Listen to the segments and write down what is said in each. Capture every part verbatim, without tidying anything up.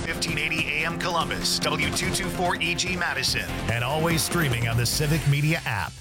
fifteen eighty A M Columbus, W two twenty-four E G Madison, and always streaming on the Civic Media app.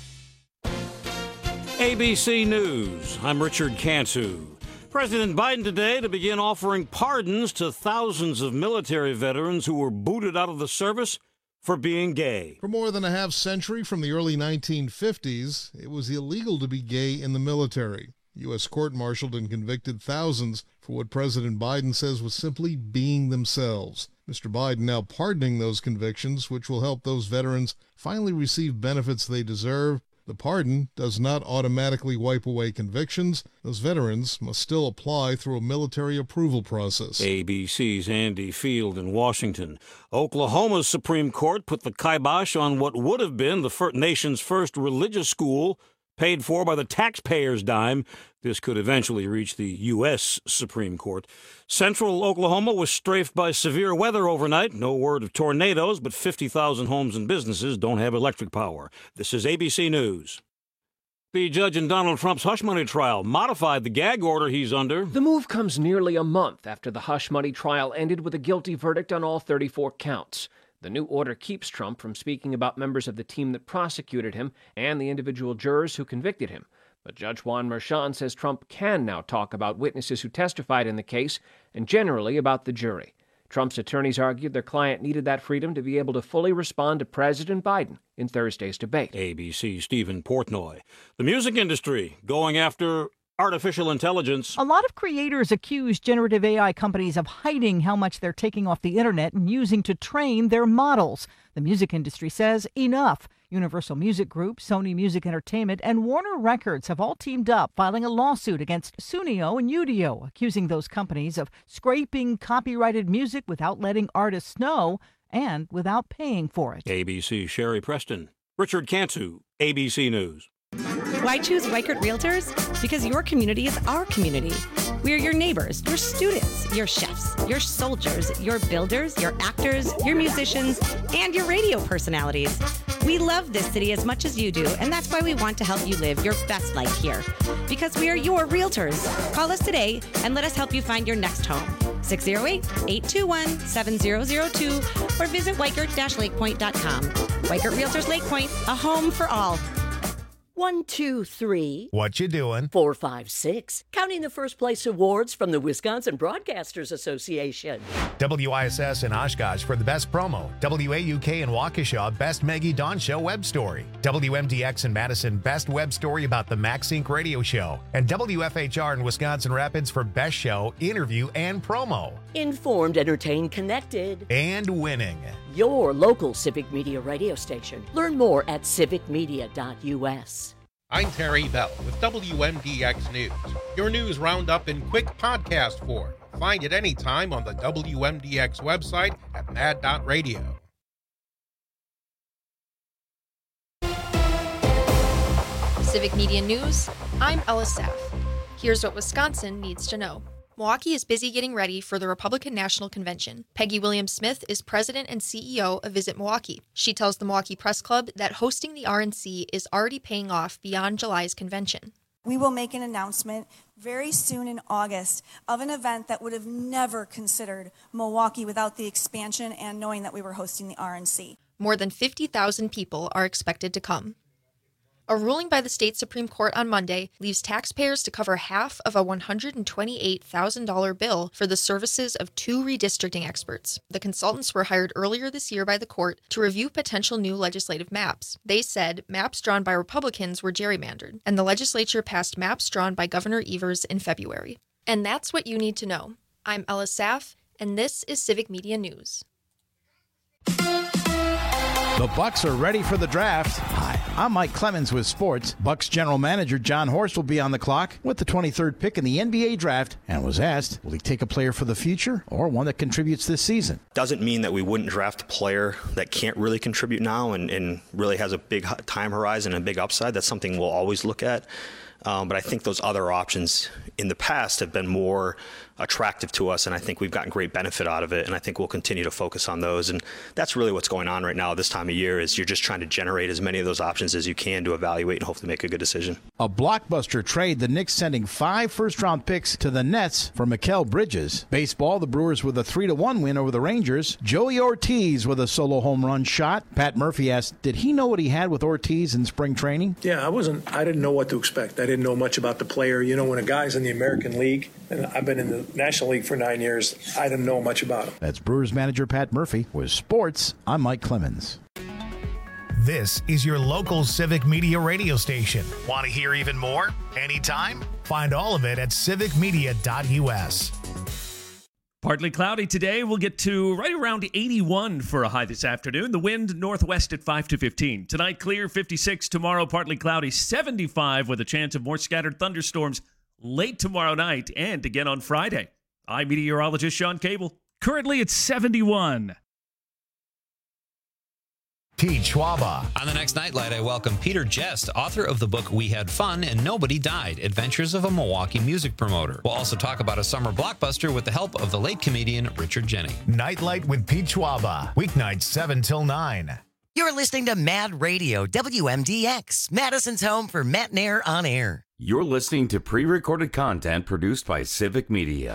A B C News, I'm Richard Cantu. President Biden today to begin offering pardons to thousands of military veterans who were booted out of the service for being gay. For more than a half century, from the early nineteen fifties, it was illegal to be gay in the military. U S court-martialed and convicted thousands for what President Biden says was simply being themselves. Mister Biden now pardoning those convictions, which will help those veterans finally receive benefits they deserve. The pardon does not automatically wipe away convictions. Those veterans must still apply through a military approval process. A B C's Andy Field in Washington. Oklahoma's Supreme Court put the kibosh on what would have been the fir- nation's first religious school, paid for by the taxpayer's dime. This could eventually reach the U S Supreme Court. Central Oklahoma was strafed by severe weather overnight. No word of tornadoes, but fifty thousand homes and businesses don't have electric power. This is A B C News. The judge in Donald Trump's hush money trial modified the gag order he's under. The move comes nearly a month after the hush money trial ended with a guilty verdict on all thirty-four counts. The new order keeps Trump from speaking about members of the team that prosecuted him and the individual jurors who convicted him. But Judge Juan Merchan says Trump can now talk about witnesses who testified in the case and generally about the jury. Trump's attorneys argued their client needed that freedom to be able to fully respond to President Biden in Thursday's debate. A B C's Stephen Portnoy. The music industry going after artificial intelligence. A lot of creators accuse generative A I companies of hiding how much they're taking off the internet and using to train their models. The music industry says enough. Universal Music Group, Sony Music Entertainment, and Warner Records have all teamed up, filing a lawsuit against Sunio and Udio, accusing those companies of scraping copyrighted music without letting artists know and without paying for it. A B C's Sherry Preston. Richard Cantu, A B C News. Why choose Weichert Realtors? Because your community is our community. We are your neighbors, your students, your chefs, your soldiers, your builders, your actors, your musicians, and your radio personalities. We love this city as much as you do, and that's why we want to help you live your best life here. Because we are your realtors. Call us today and let us help you find your next home. six oh eight, eight two one, seven oh oh two or visit weichert dash lakepoint dot com. Weichert Realtors Lake Point, a home for all. One, two, three. What you doing? Four, five, six. Counting the first place awards from the Wisconsin Broadcasters Association. W I S S in Oshkosh for the best promo. W A U K in Waukesha, best Maggie Dawn Show web story. W M D X in Madison, best web story about the MaxSync radio show. And W F H R in Wisconsin Rapids for best show, interview, and promo. Informed, entertained, connected. And winning. Your local Civic Media radio station. Learn more at civic media dot U S. I'm Terry Bell with W M D X News, your news roundup in quick podcast form. Find it anytime on the W M D X website at mad dot radio. Civic Media News, I'm Ella Saff. Here's what Wisconsin needs to know. Milwaukee is busy getting ready for the Republican National Convention. Peggy Williams-Smith is president and C E O of Visit Milwaukee. She tells the Milwaukee Press Club that hosting the R N C is already paying off beyond July's convention. We will make an announcement very soon in August of an event that would have never considered Milwaukee without the expansion and knowing that we were hosting the R N C. More than fifty thousand people are expected to come. A ruling by the state Supreme Court on Monday leaves taxpayers to cover half of a one hundred twenty-eight thousand dollars bill for the services of two redistricting experts. The consultants were hired earlier this year by the court to review potential new legislative maps. They said maps drawn by Republicans were gerrymandered, and the legislature passed maps drawn by Governor Evers in February. And that's what you need to know. I'm Ella Saff, and this is Civic Media News. The Bucs are ready for the draft. Hi, I'm Mike Clemens with sports. Bucs general manager John Horst will be on the clock with the twenty-third pick in the N B A draft and was asked, will he take a player for the future or one that contributes this season? Doesn't mean that we wouldn't draft a player that can't really contribute now and, and really has a big time horizon and a big upside. That's something we'll always look at. Um, but I think those other options in the past have been more attractive to us, and I think we've gotten great benefit out of it, and I think we'll continue to focus on those. And that's really what's going on right now this time of year, is you're just trying to generate as many of those options as you can to evaluate and hopefully make a good decision. A blockbuster trade, the Knicks sending five first-round picks to the Nets for Mikal Bridges. Baseball, the Brewers with a three to one win over the Rangers. Joey Ortiz with a solo home run shot. Pat Murphy asked, did he know what he had with Ortiz in spring training? Yeah, I wasn't, I didn't know what to expect. I didn't know much about the player. You know, when a guy's in the American League, and I've been in the National League for nine years, I didn't know much about him. That's Brewers manager Pat Murphy. With sports, I'm Mike Clemens. This is your local Civic Media radio station. Want to hear even more? Anytime? Find all of it at civic media dot u s. Partly cloudy today. We'll get to right around eighty-one for a high this afternoon. The wind northwest at five to fifteen. Tonight, clear, fifty-six. Tomorrow, partly cloudy, seventy-five, with a chance of more scattered thunderstorms late tomorrow night and again on Friday. I'm meteorologist Sean Cable. Currently, it's seventy-one. Pete Schwaba. On the next Nightlight, I welcome Peter Jest, author of the book We Had Fun and Nobody Died, Adventures of a Milwaukee Music Promoter. We'll also talk about a summer blockbuster with the help of the late comedian Richard Jeni. Nightlight with Pete Schwaba. Weeknights seven till nine. You're listening to Mad Radio, W M D X, Madison's home for Matinair on Air. You're listening to pre-recorded content produced by Civic Media.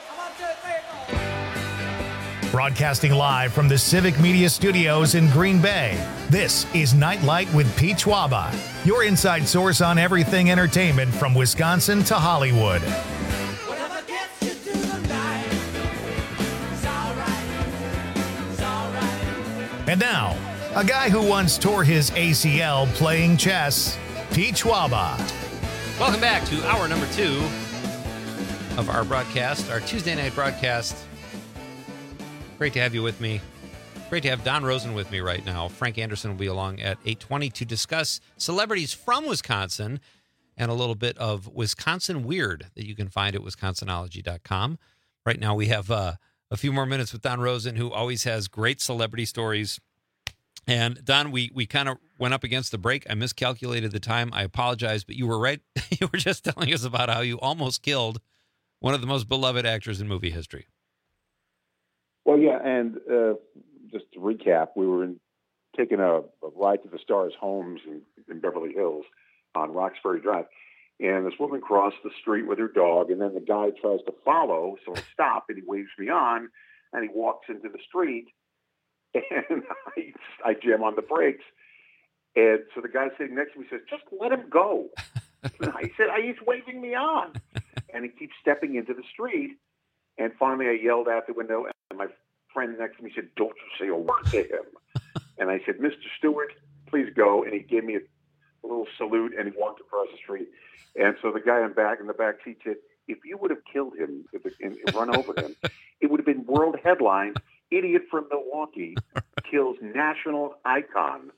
Broadcasting live from the Civic Media Studios in Green Bay, this is Nightlight with Pete Schwaba, your inside source on everything entertainment from Wisconsin to Hollywood. And now, a guy who once tore his A C L playing chess, Pete Schwaba. Welcome back to hour number two of our broadcast, our Tuesday night broadcast. Great to have you with me. Great to have Don Rosen with me right now. Frank Anderson will be along at eight twenty to discuss celebrities from Wisconsin and a little bit of Wisconsin Weird that you can find at wisconsinology dot com. Right now we have uh, a few more minutes with Don Rosen, who always has great celebrity stories. And Don, we, we kind of went up against the break. I miscalculated the time. I apologize, but you were right. You were just telling us about how you almost killed one of the most beloved actors in movie history. Well, yeah, and uh, just to recap, we were in, taking a, a ride to the Stars homes in, in Beverly Hills on Roxbury Drive, and this woman crossed the street with her dog, and then the guy tries to follow, so I stop, and he waves me on, and he walks into the street, and I, I jam on the brakes, and so the guy sitting next to me says, "Just let him go." And I said, "He's waving me on," and he keeps stepping into the street. And finally, I yelled out the window, and my friend next to me said, "Don't you say a word to him." And I said, "Mister Stewart, please go." And he gave me a, a little salute, and he walked across the street. And so the guy in back in the back seat said, "If you would have killed him if it, and run over him, it would have been world headlines. Idiot from Milwaukee kills national icon."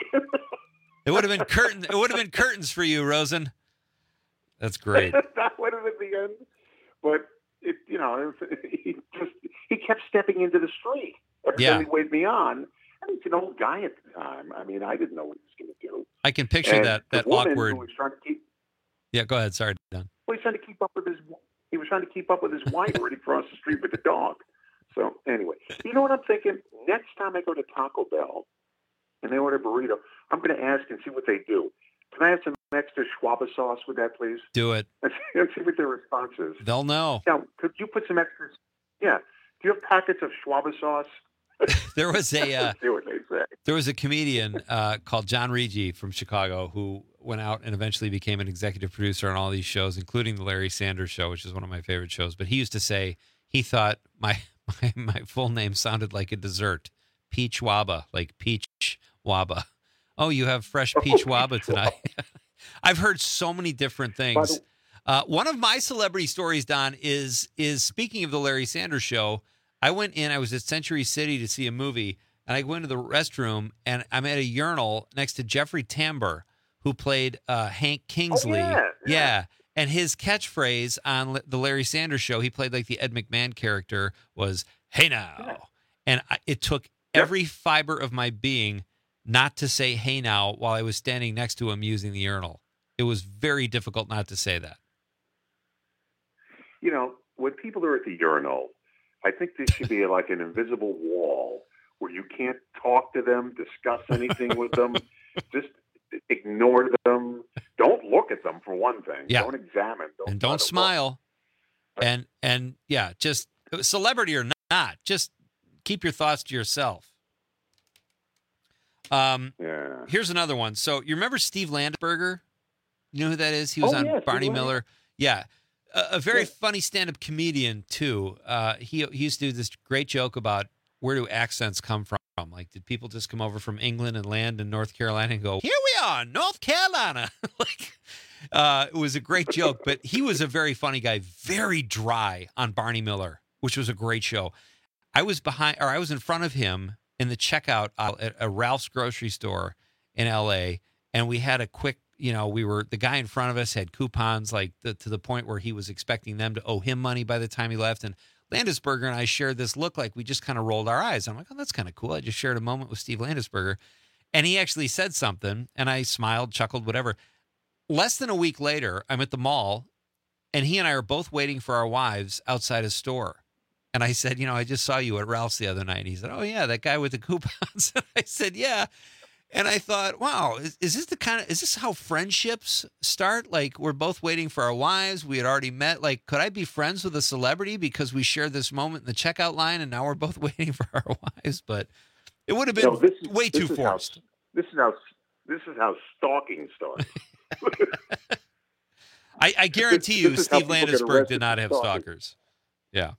It would have been curtains. It would have been curtains for you, Rosen. That's great. That would have been the end, but. It, you know, he just he kept stepping into the street every yeah. time he waved me on. And he's an old guy at the time. I mean, I didn't know what he was going to do. I can picture and that that woman awkward. Who was trying to keep, yeah, go ahead. Sorry, Don. Well, he's trying to keep up with his. He was trying to keep up with his wife already across the street with the dog. So anyway, you know what I'm thinking? Next time I go to Taco Bell and they order a burrito, I'm going to ask and see what they do. Can I have some extra Schwaba sauce with that, please? Do it. Let's see, let's see what their response is. They'll know. Now, could you put some extras? Yeah. Do you have packets of Schwaba sauce? There was a uh, see what they say. There was a comedian uh, called John Rigi from Chicago who went out and eventually became an executive producer on all these shows, including the Larry Sanders Show, which is one of my favorite shows. But he used to say he thought my my, my full name sounded like a dessert, Peach Waba, like peach waba. Oh, you have fresh peach waba tonight. I've heard so many different things. Uh, one of my celebrity stories, Don, is is speaking of the Larry Sanders Show. I went in, I was at Century City to see a movie, and I go into the restroom, and I'm at a urinal next to Jeffrey Tambor, who played uh, Hank Kingsley. Oh, yeah, yeah. yeah. And his catchphrase on the Larry Sanders Show, he played like the Ed McMahon character, was, "Hey now." Yeah. And I, it took every fiber of my being not to say "hey now" while I was standing next to him using the urinal. It was very difficult not to say that. You know, when people are at the urinal, I think there should be like an invisible wall where you can't talk to them, discuss anything with them, just ignore them. Don't look at them for one thing. Yeah. Don't examine. Don't and don't smile. And, and yeah, just celebrity or not, just keep your thoughts to yourself. Um, yeah. Here's another one. So you remember Steve Landesberger? You know who that is? He was oh, on yeah, Barney Miller. Yeah. A, a very yeah. funny stand-up comedian, too. Uh, he, he used to do this great joke about where do accents come from? Like, did people just come over from England and land in North Carolina and go, here we are, North Carolina? like, uh, it was a great joke, but he was a very funny guy, very dry on Barney Miller, which was a great show. I was behind, or I was in front of him in the checkout aisle at a Ralph's grocery store in L A, and we had a quick, you know, we were, the guy in front of us had coupons, like, the, to the point where he was expecting them to owe him money by the time he left, and Landesberger and I shared this look like we just kind of rolled our eyes. I'm like, oh, that's kind of cool. I just shared a moment with Steve Landesberger. And he actually said something, and I smiled, chuckled, whatever. Less than a week later, I'm at the mall, and he and I are both waiting for our wives outside a store. And I said, you know, I just saw you at Ralph's the other night. And he said, oh, yeah, that guy with the coupons. And I said, yeah. And I thought, wow, is, is this the kind of, is this how friendships start? Like, we're both waiting for our wives. We had already met. Like, could I be friends with a celebrity because we shared this moment in the checkout line and now we're both waiting for our wives? But it would have been no, this is, way this too is forced. How, this is how, this is how stalking starts. I, I guarantee you, this Steve Landesberg did not have stalking. stalkers. Yeah.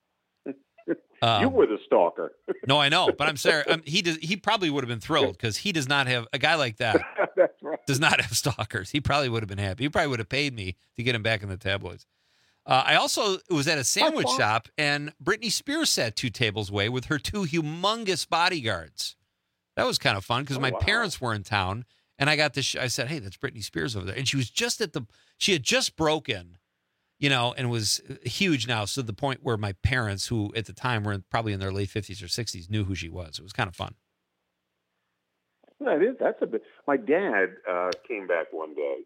Um, you were the stalker. No, I know, but I'm sorry. Um, he does. He probably would have been thrilled because he does not have a guy like that. That's right. Does not have stalkers. He probably would have been happy. He probably would have paid me to get him back in the tabloids. Uh, I also was at a sandwich shop, and Britney Spears sat two tables away with her two humongous bodyguards. That was kind of fun because oh, my wow. parents were in town, and I got this. Sh- I said, "Hey, that's Britney Spears over there," and she was just at the. She had just broken. You know, and was huge now. So the point where my parents, who at the time were in, probably in their late fifties or sixties, knew who she was. It was kind of fun. That is, that's a bit. My dad uh, came back one day,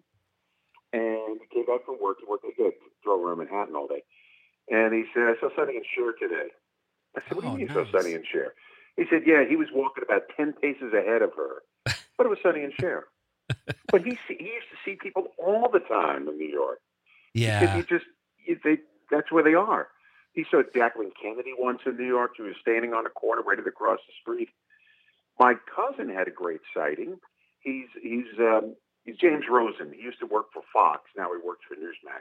and he came back from work. He worked at the throw room in Manhattan all day. And he said, I saw Sonny and Cher today. I said, what oh, do you mean nice. you saw Sonny and Cher? He said, yeah, he was walking about ten paces ahead of her. But it was Sonny and Cher. But he, he used to see people all the time in New York. Yeah. Because you just, you, they, that's where they are. He saw Jacqueline Kennedy once in New York. She was standing on a corner ready to cross the street. My cousin had a great sighting. He's he's um, he's James Rosen. He used to work for Fox. Now he works for Newsmax.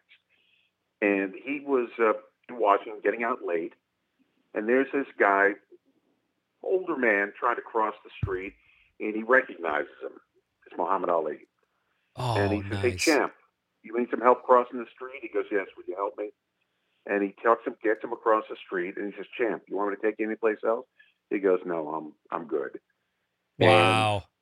And he was uh, in Washington getting out late. And there's this guy, older man, trying to cross the street. And he recognizes him. It's Muhammad Ali. Oh, and he says, nice. hey, champ, you need some help crossing the street? He goes, yes, would you help me? And he talks him, gets him across the street, and he says, champ, you want me to take you anyplace else? He goes, no, I'm I'm good. Wow. And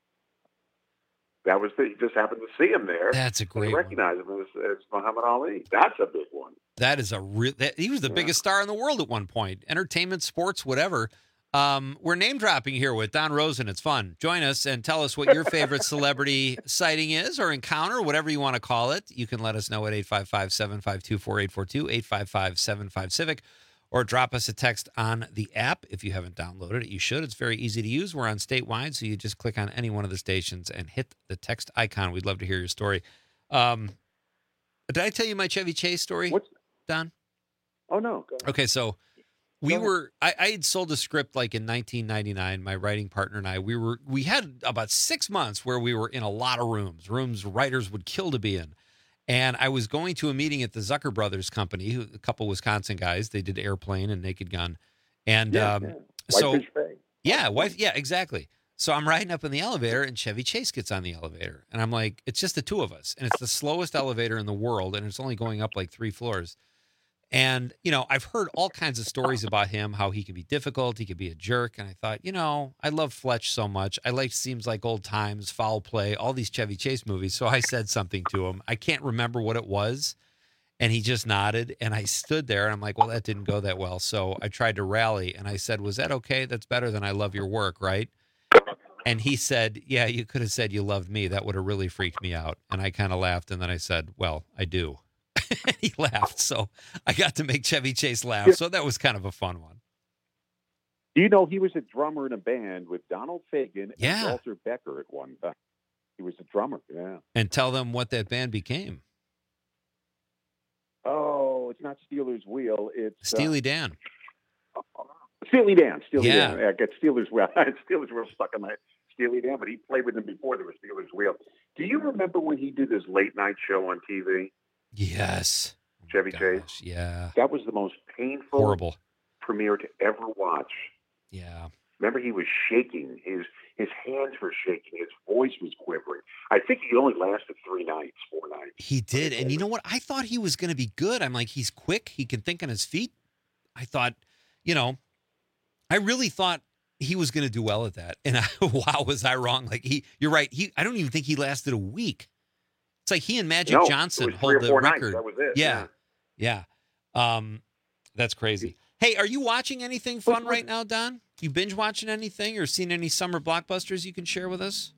that was the, he just happened to see him there. That's a great one. Recognize him as, as Muhammad Ali. That's a big one. That is a real, that, he was the yeah. biggest star in the world at one point. Entertainment, sports, whatever. Um, we're name dropping here with Don Rosen. It's fun. Join us and tell us what your favorite celebrity sighting is or encounter, whatever you want to call it. You can let us know at eight five five, seven five two, four eight four two, eight five five, seven five, Civic, or drop us a text on the app. If you haven't downloaded it, you should. It's very easy to use. We're on statewide, so you just click on any one of the stations and hit the text icon. We'd love to hear your story. Um, did I tell you my Chevy Chase story, What's, Don? Oh, no. Go ahead. Okay, so we were, I, I had sold a script like in nineteen ninety-nine, my writing partner and I, we were, we had about six months where we were in a lot of rooms, rooms writers would kill to be in. And I was going to a meeting at the Zucker Brothers company, who, a couple Wisconsin guys, they did Airplane and Naked Gun. And yeah, um, yeah. so, Whitefish Bay. yeah, wife, yeah, exactly. So I'm riding up in the elevator and Chevy Chase gets on the elevator. And I'm like, it's just the two of us. And it's the slowest elevator in the world. And it's only going up like three floors. And, you know, I've heard all kinds of stories about him, how he can be difficult, he can be a jerk. And I thought, you know, I love Fletch so much. I like Seems Like Old Times, Foul Play, all these Chevy Chase movies. So I said something to him. I can't remember what it was. And he just nodded. And I stood there and I'm like, well, that didn't go that well. So I tried to rally and I said, was that okay? That's better than I love your work, right? And he said, yeah, you could have said you loved me. That would have really freaked me out. And I kind of laughed. And then I said, well, I do. And he laughed. So I got to make Chevy Chase laugh. Yeah. So that was kind of a fun one. Do you know he was a drummer in a band with Donald Fagen Yeah. and Walter Becker at one time? He was a drummer, yeah. And tell them what that band became. Oh, it's not Steelers Wheel. It's Steely uh, Dan. Steely Dan. Steely Yeah. Dan. I got Steelers Wheel. Steelers Wheel stuck in my Steely Dan, but he played with them before there was Steelers Wheel. Do you remember when he did his late night show on T V? Yes. Chevy Gosh, Chase. Yeah. That was the most painful Horrible. premiere to ever watch. Yeah. Remember, he was shaking. His his hands were shaking. His voice was quivering. I think he only lasted three nights, four nights. He did. And you know what? I thought he was going to be good. I'm like, he's quick. He can think on his feet. I thought, you know, I really thought he was going to do well at that. And I, wow, was I wrong? Like he, you're right. He, I don't even think he lasted a week. It's like he and Magic No, Johnson it was hold three or the four record. nights. That was it. Yeah. Yeah. Um, that's crazy. Hey, are you watching anything fun right now, Don? You binge watching anything or seen any summer blockbusters you can share with us?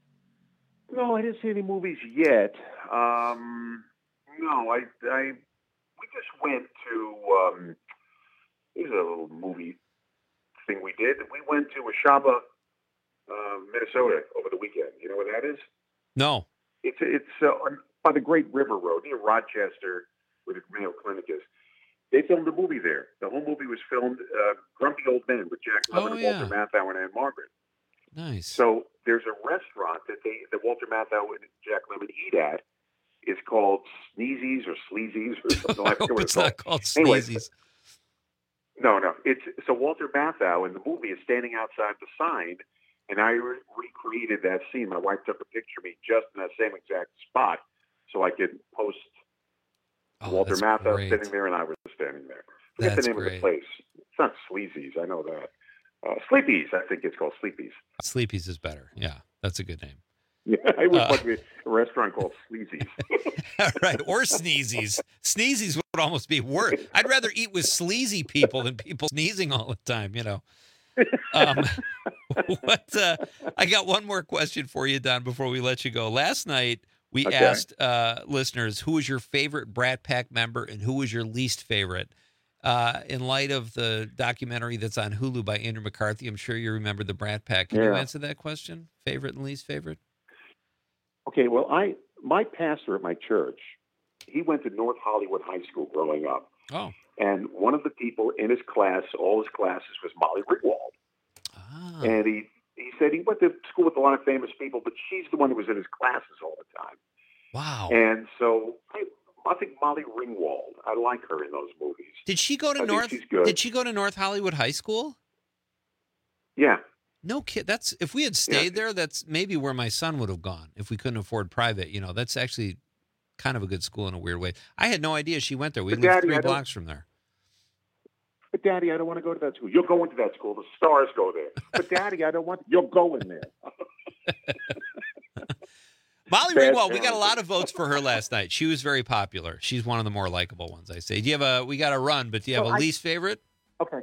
No, I didn't see any movies yet. Um, no, I, I, we just went to, um, here's a little movie thing we did. We went to Ashaba, uh, Minnesota over the weekend. You know where that is? No. It's, it's uh, on, by the Great River Road near Rochester, where the Mayo Clinic is. They filmed a movie there. The whole movie was filmed, uh, Grumpy Old Men with Jack Lemmon Oh, and yeah. Walter Matthau and Anne Margaret. Nice. So there's a restaurant that they that Walter Matthau and Jack Lemmon eat at. It's called Sneezy's or Sleazy's or something like that. I hope it's not called Anyway, Sneezy's. no, no. It's so Walter Matthau in the movie is standing outside the sign, and I re- recreated that scene. My wife took a picture of me just in that same exact spot, so I could post Oh, Walter that's Matthau great. sitting there, and I was standing there. Forget That's the name great. of the place. It's not Sleazy's. I know that. Uh, Sleepy's. I think it's called Sleepy's. Sleepy's is better. Yeah, that's a good name. Yeah, I would Uh, want to be a restaurant called Sleazy's. Right, or Sneezy's. Sneezy's would almost be worse. I'd rather eat with sleazy people than people sneezing all the time, you know. Um, what? Uh, I got one more question for you, Don, before we let you go. Last night, we Okay. asked uh, listeners who was your favorite Brat Pack member and who was your least favorite. Uh, in light of the documentary that's on Hulu by Andrew McCarthy, I'm sure you remember the Brat Pack. Can you Yeah. answer that question? Favorite and least favorite? Okay, well, I my pastor at my church, he went to North Hollywood High School growing up, Oh. and one of the people in his class, all his classes, was Molly Ringwald. Ah. And he he said he went to school with a lot of famous people, but she's the one who was in his classes all the time. Wow. And so I, I think Molly Ringwald, I like her in those movies. Did she go to I think North? she's good. Did she go to North Hollywood High School? Yeah. No kid. That's if we had stayed there. That's maybe where my son would have gone if we couldn't afford private. You know, that's actually kind of a good school in a weird way. I had no idea she went there. We But lived Daddy, three I don't- blocks from there. But Daddy, I don't want to go to that school. You're going to that school. The stars go there. But Daddy, I don't want. You're going there. Molly Bad Ringwald, we got a parenting. lot of votes for her last night. She was very popular. She's one of the more likable ones, I say. Do you have a? We got to run, but do you have Well, a I- least favorite? Okay.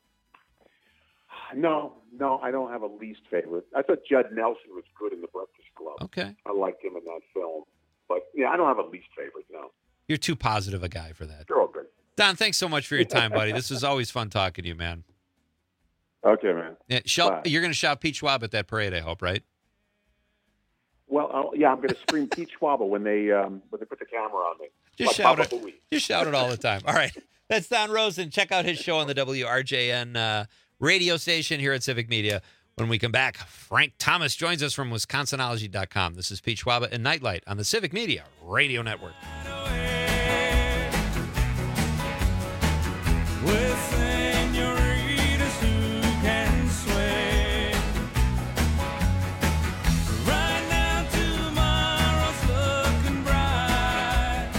No, no, I don't have a least favorite. I thought Judd Nelson was good in The Breakfast Club. Okay. I liked him in that film. But, yeah, I don't have a least favorite, no. You're too positive a guy for that. They're all good. Don, thanks so much for your time, buddy. This was always fun talking to you, man. Okay, man. Yeah, shout, Bye. you're going to shout Pete Schwab at that parade, I hope, right? Well, I'll, yeah, I'm going to scream Pete Schwabel when they um, when they put the camera on me. Just Like shout it. Baba Booey. Just shout it all the time. All right. That's Don Rosen. Check out his show on the W R J N uh, radio station here at Civic Media. When we come back, Frank Thomas joins us from Wisconsinology dot com. This is Pete Schwab and Nightlight on the Civic Media Radio Network. With senoritas who can sway. Right now, tomorrow's looking bright.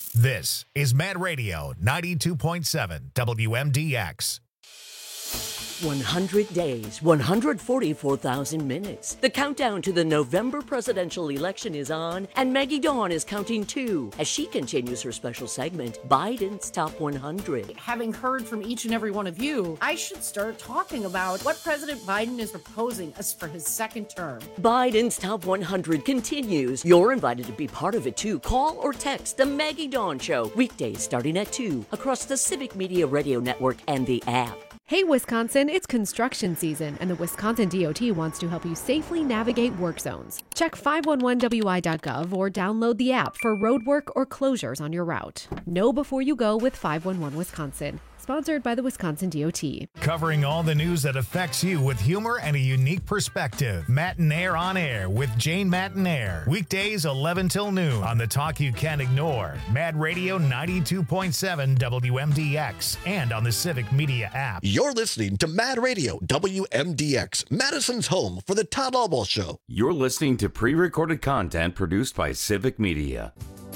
This is Mad Radio ninety-two point seven W M D X. one hundred days, one hundred forty-four thousand minutes. The countdown to the November presidential election is on, and Maggie Dawn is counting too as she continues her special segment, Biden's Top one hundred. Having heard from each and every one of you, I should start talking about what President Biden is proposing us for his second term. Biden's Top one hundred continues. You're invited to be part of it too. Call or text The Maggie Dawn Show, weekdays starting at two, across the Civic Media Radio Network and the app. Hey, Wisconsin, it's construction season, and the Wisconsin D O T wants to help you safely navigate work zones. Check five one one W I dot gov or download the app for road work or closures on your route. Know before you go with five one one Wisconsin. Sponsored by the Wisconsin D O T. Covering all the news that affects you with humor and a unique perspective. Matinaire on Air with Jane Matinaire. Weekdays eleven till noon on the talk you can't ignore. Mad Radio ninety-two point seven W M D X and on the Civic Media app. You're listening to Mad Radio W M D X, Madison's home for the Todd Albaugh Show. You're listening to pre-recorded content produced by Civic Media.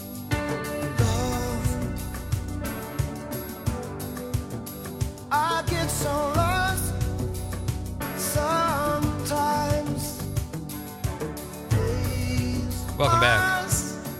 I get so lost sometimes. Welcome back.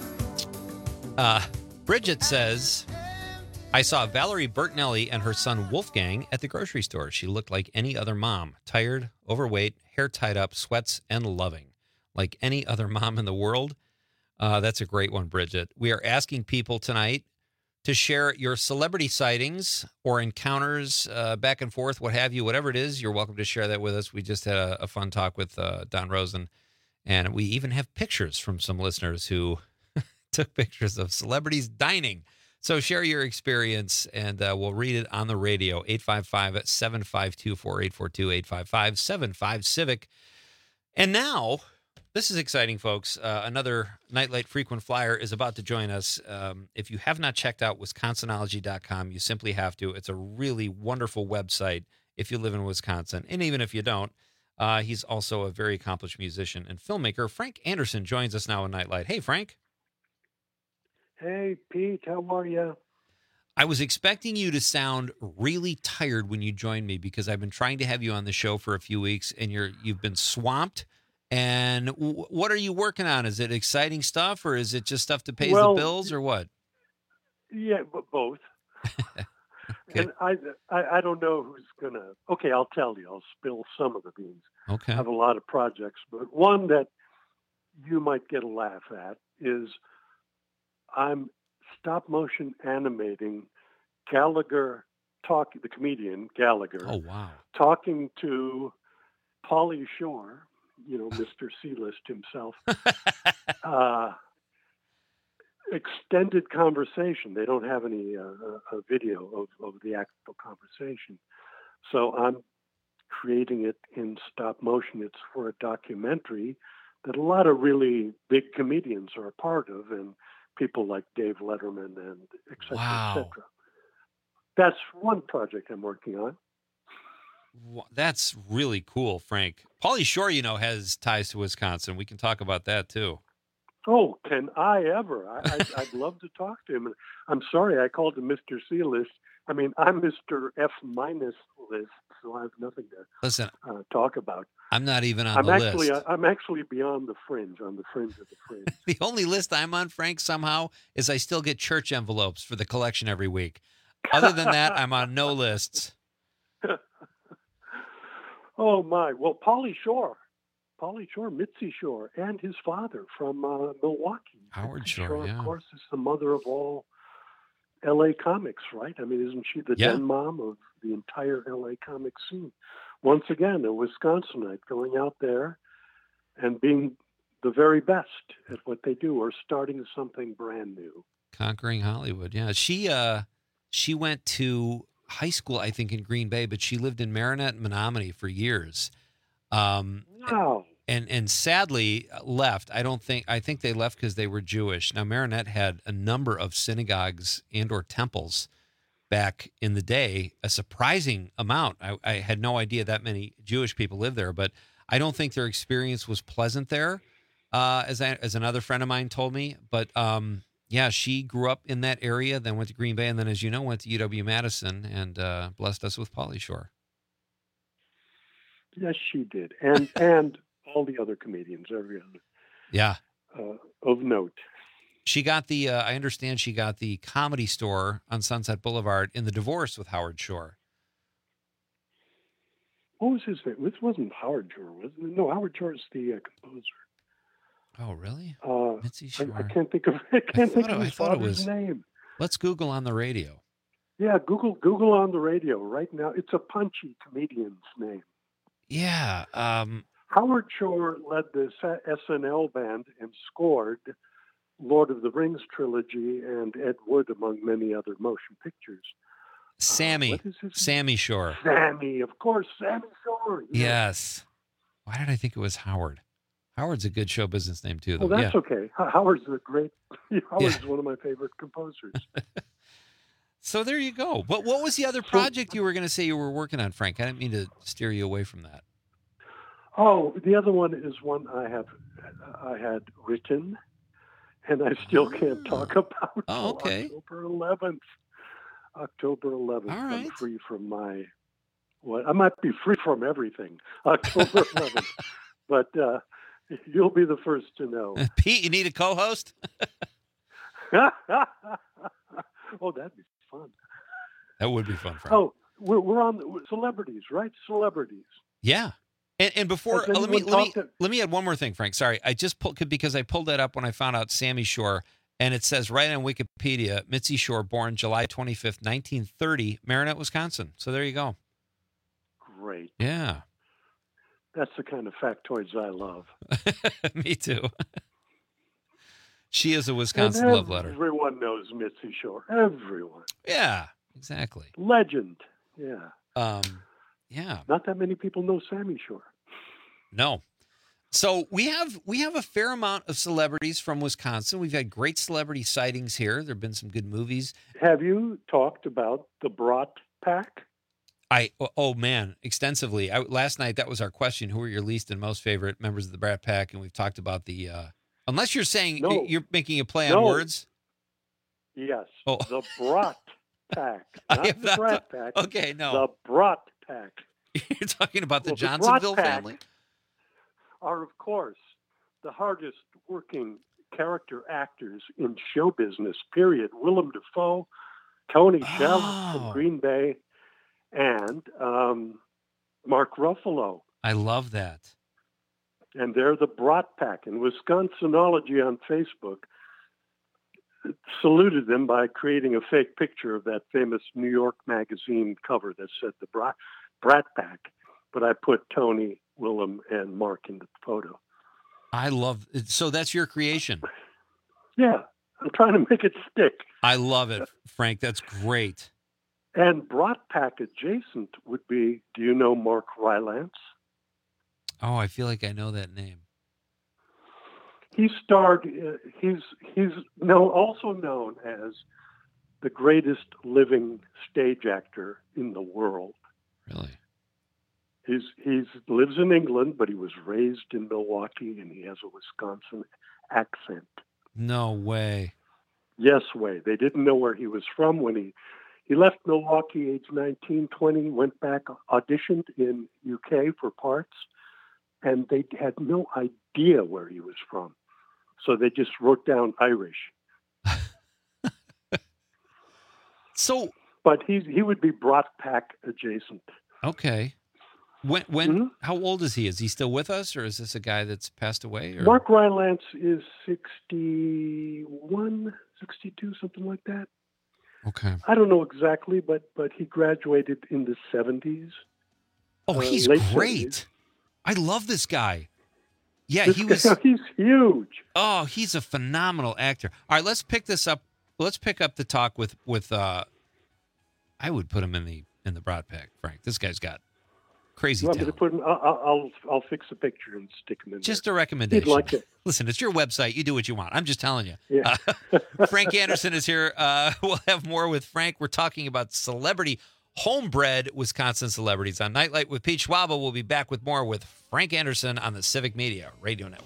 Uh, Bridget says, I saw Valerie Bertinelli and her son Wolfgang at the grocery store. She looked like any other mom. Tired, overweight, hair tied up, sweats, and loving. Like any other mom in the world. Uh, that's a great one, Bridget. We are asking people tonight to share your celebrity sightings or encounters uh, back and forth, what have you, whatever it is. You're welcome to share that with us. We just had a, a fun talk with uh, Don Rosen, and we even have pictures from some listeners who took pictures of celebrities dining. So share your experience, and uh, we'll read it on the radio. eight five five, seven five two, four eight four two, eight five five, seven five, CIVIC. And now, this is exciting, folks. Uh, another Nightlight frequent flyer is about to join us. Um, if you have not checked out wisconsinology dot com, you simply have to. It's a really wonderful website if you live in Wisconsin. And even if you don't, uh, he's also a very accomplished musician and filmmaker. Frank Anderson joins us now in Nightlight. Hey, Frank. Hey, Pete. How are you? I was expecting you to sound really tired when you joined me because I've been trying to have you on the show for a few weeks, and you're you've been swamped. And w- what are you working on? Is it exciting stuff, or is it just stuff that pays well, the bills, or what? Yeah, but both. Okay. And I, I, I don't know who's gonna. Okay, I'll tell you. I'll spill some of the beans. Okay. I have a lot of projects, but one that you might get a laugh at is I'm stop motion animating Gallagher talk the comedian Gallagher. Oh wow! Talking to Pauly Shore. You know, Mister C-list himself. uh, extended conversation. They don't have any uh, a video of, of the actual conversation. So I'm creating it in stop motion. It's for a documentary that a lot of really big comedians are a part of, and people like Dave Letterman and et cetera, wow. et cetera. That's one project I'm working on. That's really cool, Frank. Pauly Shore, you know, has ties to Wisconsin. We can talk about that, too. Oh, can I ever? I, I'd, I'd love to talk to him. I'm sorry I called him Mister C-list. I mean, I'm Mister F-minus list, so I have nothing to Listen, uh, talk about. I'm not even on I'm the actually, list. I'm actually beyond the fringe, on the fringe of the fringe. The only list I'm on, Frank, somehow, is I still get church envelopes for the collection every week. Other than that, I'm on no lists. Oh, my. Well, Pauly Shore, Pauly Shore, Mitzi Shore, and his father from uh, Milwaukee. Howard Mitzi Shore, Shore, yeah. of course, is the mother of all L A comics, right? I mean, isn't she the Yeah. den mom of the entire L A comic scene? Once again, a Wisconsinite going out there and being the very best at what they do, or starting something brand new. Conquering Hollywood, yeah. She uh, she went to high school, I think, in Green Bay, but she lived in Marinette and Menominee for years. Um, wow. And and sadly left. I don't think I think they left because they were Jewish. Now Marinette had a number of synagogues and or temples back in the day, a surprising amount. I, I had no idea that many Jewish people lived there, but I don't think their experience was pleasant there, uh, as I, as another friend of mine told me. But um, yeah, she grew up in that area, then went to Green Bay, and then, as you know, went to U W Madison and uh, blessed us with Pauly Shore. Yes, she did, and and all the other comedians, every other Yeah. uh, of note. She got the, uh, I understand she got the Comedy Store on Sunset Boulevard in The Divorce with Howard Shore. What was his name? This wasn't Howard Shore, was it? No, Howard Shore is the uh, composer. Oh, really? Uh, Mitzi I, Shore. I can't think of I can't I think thought of it- his I thought it father's was- name. Let's Google on the radio. Yeah, Google Google on the radio right now. It's a punchy comedian's name. Yeah. Um, Howard Shore led the S N L band and scored Lord of the Rings trilogy and Ed Wood, among many other motion pictures. Sammy. what is his Sammy Shore. Sammy, of course, Sammy Shore. Yes. Why did I think it was Howard? Howard's a good show business name, too, though. Well, that's yeah. okay. Ho- Howard's a great. Howard's Yeah. one of my favorite composers. So there you go. What What was the other project you were going to say you were working on, Frank? I didn't mean to steer you away from that. Oh, the other one is one I have I had written, and I still can't talk about. Oh, okay. October eleventh. October eleventh. All right. I'm free from my. What I might be free from everything. October eleventh, but uh, you'll be the first to know. Pete, you need a co-host? Oh, that'd be fun. That would be fun, Frank. Oh, we're we're on the, celebrities, right? Celebrities. Yeah. And, and before, Has uh, let me anyone let me talked to- let me add one more thing, Frank. Sorry, I just pulled because I pulled that up when I found out Sammy Shore, and it says right on Wikipedia, Mitzi Shore, born July twenty-fifth, nineteen thirty, Marinette, Wisconsin. So there you go. Great. Yeah, That's the kind of factoids I love. me too. She is a Wisconsin And love letter. Everyone knows Mitzi Shore. Everyone. Yeah, exactly. Legend. Yeah. Um, yeah. Not that many people know Sammy Shore. No. So we have we have a fair amount of celebrities from Wisconsin. We've had great celebrity sightings here. There have been some good movies. Have you talked about the Brat Pack? I oh, oh man, extensively. I, last night that was our question: who are your least and most favorite members of the Brat Pack? And we've talked about the. Uh, unless you're saying No. you're making a play No. on words. Yes. Oh. The Brat Pack. I Not have the not Brat thought- Pack. okay, no. The Brat Pack. You're talking about the Well, the Brat Johnsonville Pack family. Are, of course, the hardest working character actors in show business, period. Willem Dafoe, Tony Shalhoub Oh. from Green Bay, and um, Mark Ruffalo. I love that. And they're the Brat Pack. And Wisconsinology on Facebook saluted them by creating a fake picture of that famous New York magazine cover that said the Brat, Brat Pack. But I put Tony, Willem, and Mark in the photo. I love it. So that's your creation. Yeah, I'm trying to make it stick. I love it, Frank. That's great. And Brat Pack adjacent would be, do you know Mark Rylance? Oh, I feel like I know that name. He starred, uh, he's, he's no, also known as the greatest living stage actor in the world. Really? He's he's lives in England, but he was raised in Milwaukee, and he has a Wisconsin accent. No way. Yes, way. They didn't know where he was from when he he left Milwaukee, age nineteen, twenty, went back, auditioned in U K for parts, and they had no idea where he was from. So they just wrote down Irish. So, but he he would be Brat Pack adjacent. Okay. When when Mm-hmm. how old is he? Is he still with us, or is this a guy that's passed away? Or? Mark Rylance is sixty-one, sixty-two, something like that. Okay. I don't know exactly, but but he graduated in the seventies. Oh, uh, he's late great. seventies. I love this guy. Yeah, This he guy- was. He's huge. Oh, he's a phenomenal actor. All right, let's pick this up. Let's pick up the talk with with. uh I would put him in the in the Brat Pack, Frank. This guy's got crazy You want me to talent. put him? I'll, I'll I'll fix a picture and stick him in. Just there. a recommendation. He'd like it. Listen, it's your website. You do what you want. I'm just telling you. Yeah. Uh, Frank Anderson is here. Uh, we'll have more with Frank. We're talking about celebrity, homebred Wisconsin celebrities on Nightlight with Pete Schwaba. We'll be back with more with Frank Anderson on the Civic Media Radio Network.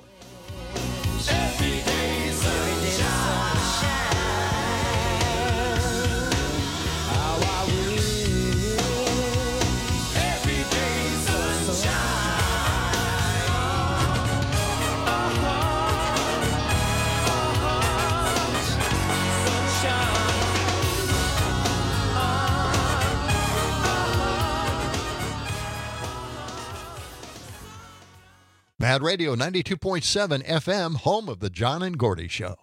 Every day sunshine. Mad Radio ninety-two point seven F M, home of the John and Gordy Show.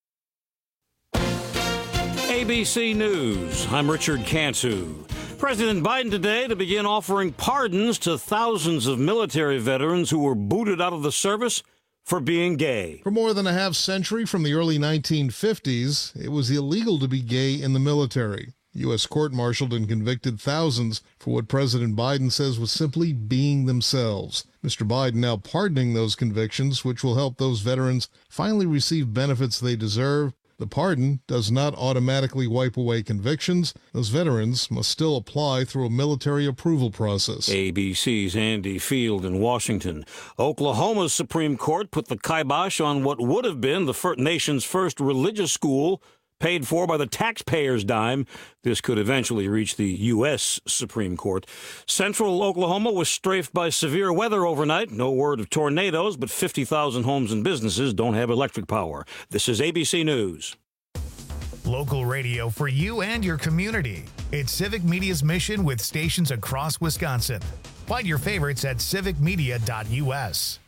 A B C News. I'm Richard Cantu. President Biden today to begin offering pardons to thousands of military veterans who were booted out of the service for being gay. For more than a half century, from the early nineteen fifties, it was illegal to be gay in the military. U S court-martialed and convicted thousands for what President Biden says was simply being themselves. Mister Biden now pardoning those convictions, which will help those veterans finally receive benefits they deserve. The pardon does not automatically wipe away convictions. Those veterans must still apply through a military approval process. A B C's Andy Field in Washington. Oklahoma's Supreme Court put the kibosh on what would have been the fir- nation's first religious school, paid for by the taxpayers' dime. This could eventually reach the U S Supreme Court. Central Oklahoma was strafed by severe weather overnight. No word of tornadoes, but fifty thousand homes and businesses don't have electric power. This is A B C News. Local radio for you and your community. It's Civic Media's mission with stations across Wisconsin. Find your favorites at civic media dot U S.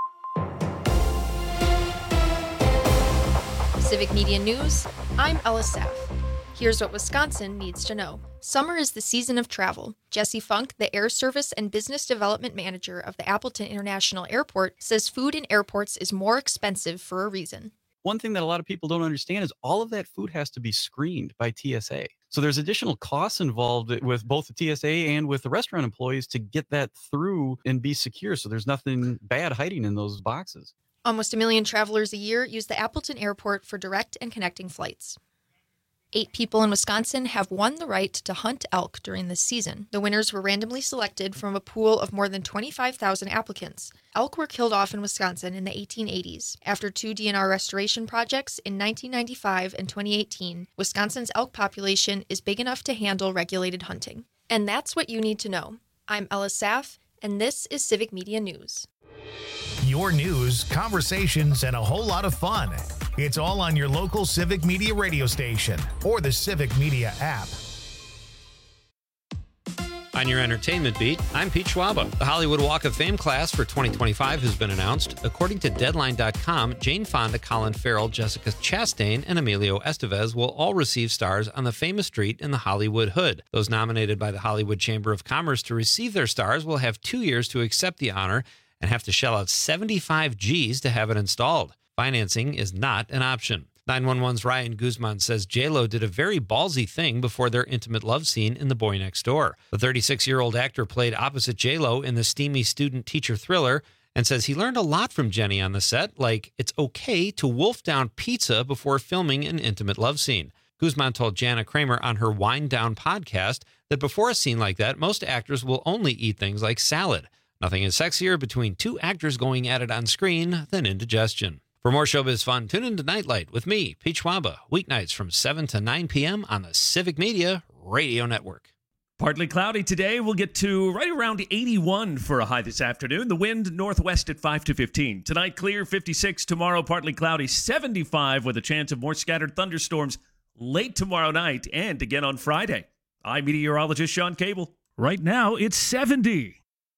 Civic Media News, I'm Ella Saff. Here's what Wisconsin needs to know. Summer is the season of travel. Jesse Funk, the Air Service and Business Development Manager of the Appleton International Airport, says food in airports is more expensive for a reason. One thing that a lot of people don't understand is all of that food has to be screened by T S A. So there's additional costs involved with both the T S A and with the restaurant employees to get that through and be secure. So there's nothing bad hiding in those boxes. Almost a million travelers a year use the Appleton Airport for direct and connecting flights. Eight people in Wisconsin have won the right to hunt elk during this season. The winners were randomly selected from a pool of more than twenty-five thousand applicants. Elk were killed off in Wisconsin in the eighteen eighties. After two D N R restoration projects in nineteen ninety-five and twenty eighteen, Wisconsin's elk population is big enough to handle regulated hunting. And that's what you need to know. I'm Ella Saff, and this is Civic Media News. Your news, conversations, and a whole lot of fun. It's all on your local Civic Media radio station or the Civic Media app. On your entertainment beat, I'm Pete Schwaba. The Hollywood Walk of Fame class for twenty twenty-five has been announced. According to Deadline dot com, Jane Fonda, Colin Farrell, Jessica Chastain, and Emilio Estevez will all receive stars on the famous street in the Hollywood Hood. Those nominated by the Hollywood Chamber of Commerce to receive their stars will have two years to accept the honor and have to shell out seventy-five G's to have it installed. Financing is not an option. nine one one's Ryan Guzman says J-Lo did a very ballsy thing before their intimate love scene in The Boy Next Door. The thirty-six-year-old actor played opposite J-Lo in the steamy student-teacher thriller and says he learned a lot from Jenny on the set, like it's okay to wolf down pizza before filming an intimate love scene. Guzman told Jana Kramer on her Wind Down podcast that before a scene like that, most actors will only eat things like salad. Nothing is sexier between two actors going at it on screen than indigestion. For more showbiz fun, tune into Nightlight with me, Pete Schwaba, weeknights from seven to nine p.m. on the Civic Media Radio Network. Partly cloudy today. We'll get to right around eighty-one for a high this afternoon. The wind northwest at five to fifteen. Tonight, clear, fifty-six. Tomorrow, partly cloudy, seventy-five with a chance of more scattered thunderstorms late tomorrow night and again on Friday. I'm meteorologist Sean Cable. Right now, it's seventy.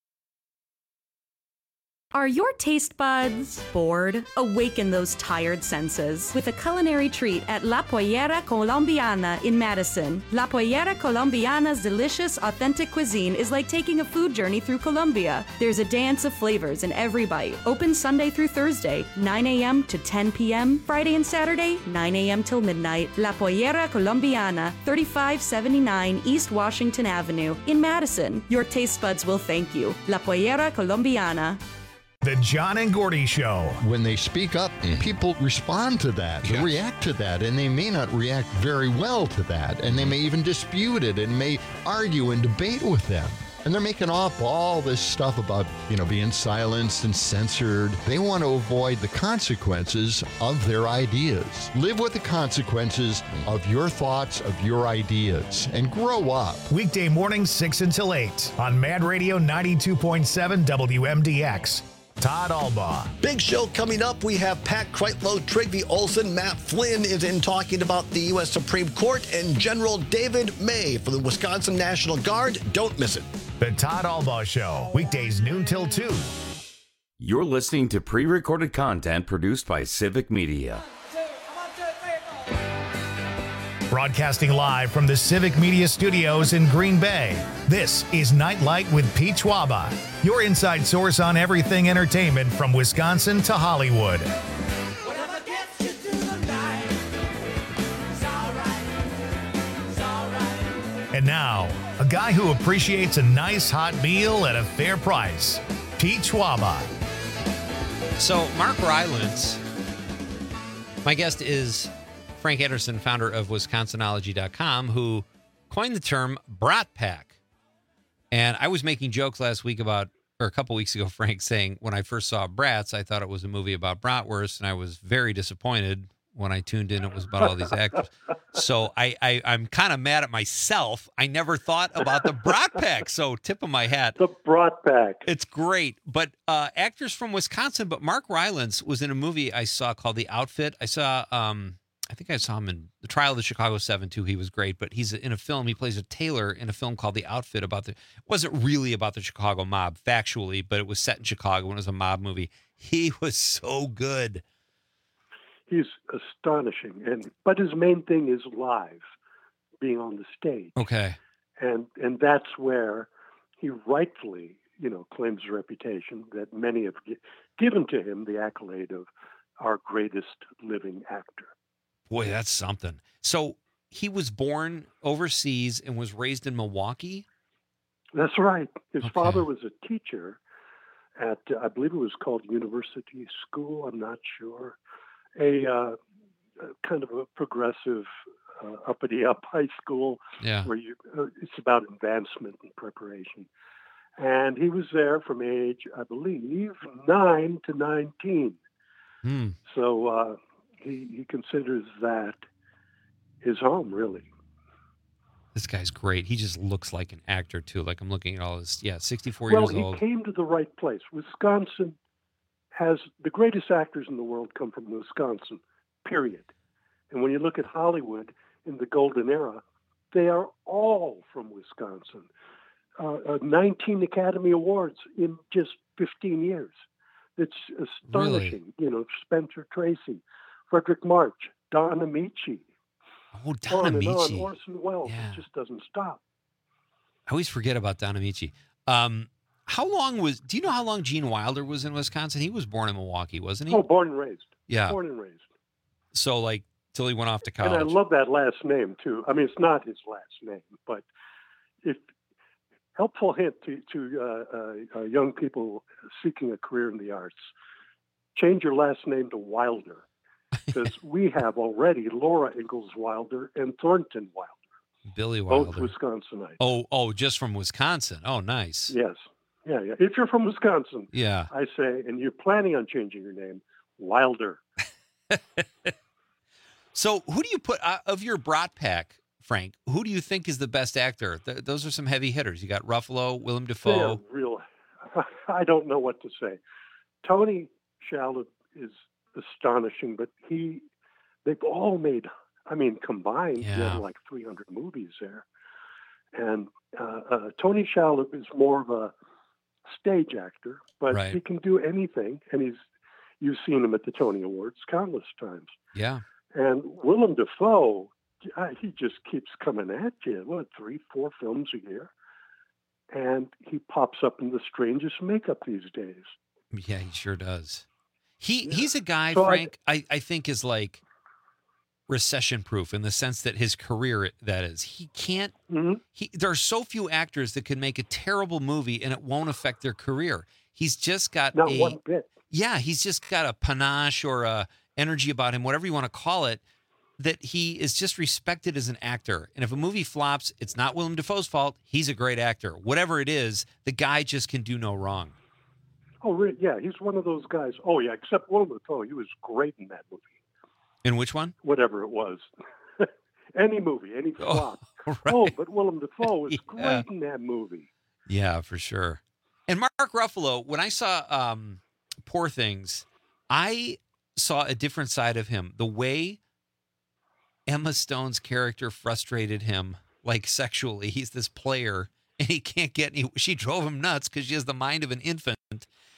Are your taste buds bored? Awaken those tired senses with a culinary treat at La Pollera Colombiana in Madison. La Pollera Colombiana's delicious, authentic cuisine is like taking a food journey through Colombia. There's a dance of flavors in every bite. Open Sunday through Thursday, nine a.m. to ten p.m. Friday and Saturday, nine a.m. till midnight. La Pollera Colombiana, thirty-five seventy-nine East Washington Avenue in Madison. Your taste buds will thank you. La Pollera Colombiana. The John and Gordy Show. When they speak up, people respond to that, Yeah. react to that, and they may not react very well to that, and they may even dispute it and may argue and debate with them. And they're making up all this stuff about, you know, being silenced and censored. They want to avoid the consequences of their ideas. Live with the consequences of your thoughts, of your ideas, and grow up. Weekday mornings, six until eight on Mad Radio ninety-two point seven W M D X. Todd Albaugh. Big show coming up. We have Pat Kreitlow, Trygve Olsen, Matt Flynn is in talking about the U S Supreme Court, and General David May for the Wisconsin National Guard. Don't miss it. The Todd Albaugh Show. Weekdays noon till two. You're listening to pre-recorded content produced by Civic Media. Broadcasting live from the Civic Media Studios in Green Bay, this is Nightlight with Pete Schwaba, your inside source on everything entertainment from Wisconsin to Hollywood. And now, a guy who appreciates a nice hot meal at a fair price, Pete Schwaba. So, Mark Rylance, my guest is Frank Anderson, founder of Wisconsinology dot com, who coined the term Brat Pack. And I was making jokes last week about, or a couple weeks ago, Frank, saying when I first saw Bratz, I thought it was a movie about bratwurst, and I was very disappointed when I tuned in. It was about all these actors. So I, I, I'm kind of mad at myself. I never thought about the Brat Pack. So tip of my hat. The Brat Pack. It's great. But uh, actors from Wisconsin. But Mark Rylance was in a movie I saw called The Outfit. I saw, um, I think I saw him in The Trial of the Chicago Seven too. He was great. But he's in a film. He plays a tailor in a film called The Outfit about the, it wasn't really about the Chicago mob factually, but it was set in Chicago and it was a mob movie. He was so good. He's astonishing, and but his main thing is live, being on the stage. Okay, and and that's where he rightfully, you know, claims a reputation that many have gi- given to him the accolade of our greatest living actor. Boy, that's something. So he was born overseas and was raised in Milwaukee? That's right. His okay. father was a teacher at, uh, I believe it was called University School. I'm not sure. A uh, kind of a progressive, uh, uppity up high school yeah. where you uh, it's about advancement and preparation. And he was there from age, I believe, nine to nineteen. Hmm. So uh, he he considers that his home, really. This guy's great. He just looks like an actor too. Like I'm looking at all this. Yeah, sixty-four well, years he old. came to the right place. Wisconsin has the greatest actors in the world come from Wisconsin, period. And when you look at Hollywood in the golden era, they are all from Wisconsin. Uh, uh, nineteen Academy Awards in just fifteen years. It's astonishing. Really? You know, Spencer Tracy, Frederick March, Don Amici. Oh, Don on Amici. And on. Orson Welles. Yeah. It just doesn't stop. I always forget about Don Amici. Um, How long was, do you know how long Gene Wilder was in Wisconsin? He was born in Milwaukee, wasn't he? Oh, born and raised. Yeah. Born and raised. So, like, till he went off to college. And I love that last name, too. I mean, it's not his last name, but if helpful hint to, to uh, uh, uh, young people seeking a career in the arts, change your last name to Wilder, because we have already Laura Ingalls Wilder and Thornton Wilder. Billy Wilder. Both Wisconsinites. Oh, oh, just from Wisconsin. Oh, nice. Yes. Yeah, yeah. If you're from Wisconsin, yeah, I say, and you're planning on changing your name, Wilder. So, who do you put uh, of your Brat Pack, Frank? Who do you think is the best actor? Th- those are some heavy hitters. You got Ruffalo, Willem Dafoe. They are real. I don't know what to say. Tony Shalhoub is astonishing, but he, they've all made. I mean, combined, yeah. they have like three hundred movies there. And uh, uh, Tony Shalhoub is more of a stage actor, but right. he can do anything. And he's, you've seen him at the Tony Awards countless times. Yeah. And Willem Dafoe, he just keeps coming at you. What, three, four films a year? And he pops up in the strangest makeup these days. Yeah, he sure does. He yeah. He's a guy, so Frank, I, I, I think is like recession proof in the sense that his career, that is, he can't, mm-hmm. he, there are so few actors that can make a terrible movie and it won't affect their career. He's just got Not a, one bit. Yeah, he's just got a panache or a energy about him, whatever you want to call it, that he is just respected as an actor. And if a movie flops, it's not Willem Dafoe's fault. He's a great actor. Whatever it is, the guy just can do no wrong. Oh, really? Yeah, he's one of those guys. Oh, yeah, except Willem Dafoe. He was great in that movie. In which one? Whatever it was. Any movie, any flop. Oh, right. oh, but Willem Dafoe was yeah. great in that movie. Yeah, for sure. And Mark Ruffalo, when I saw um, Poor Things, I saw a different side of him. The way Emma Stone's character frustrated him, like sexually. He's this player, and he can't get any. She drove him nuts because she has the mind of an infant.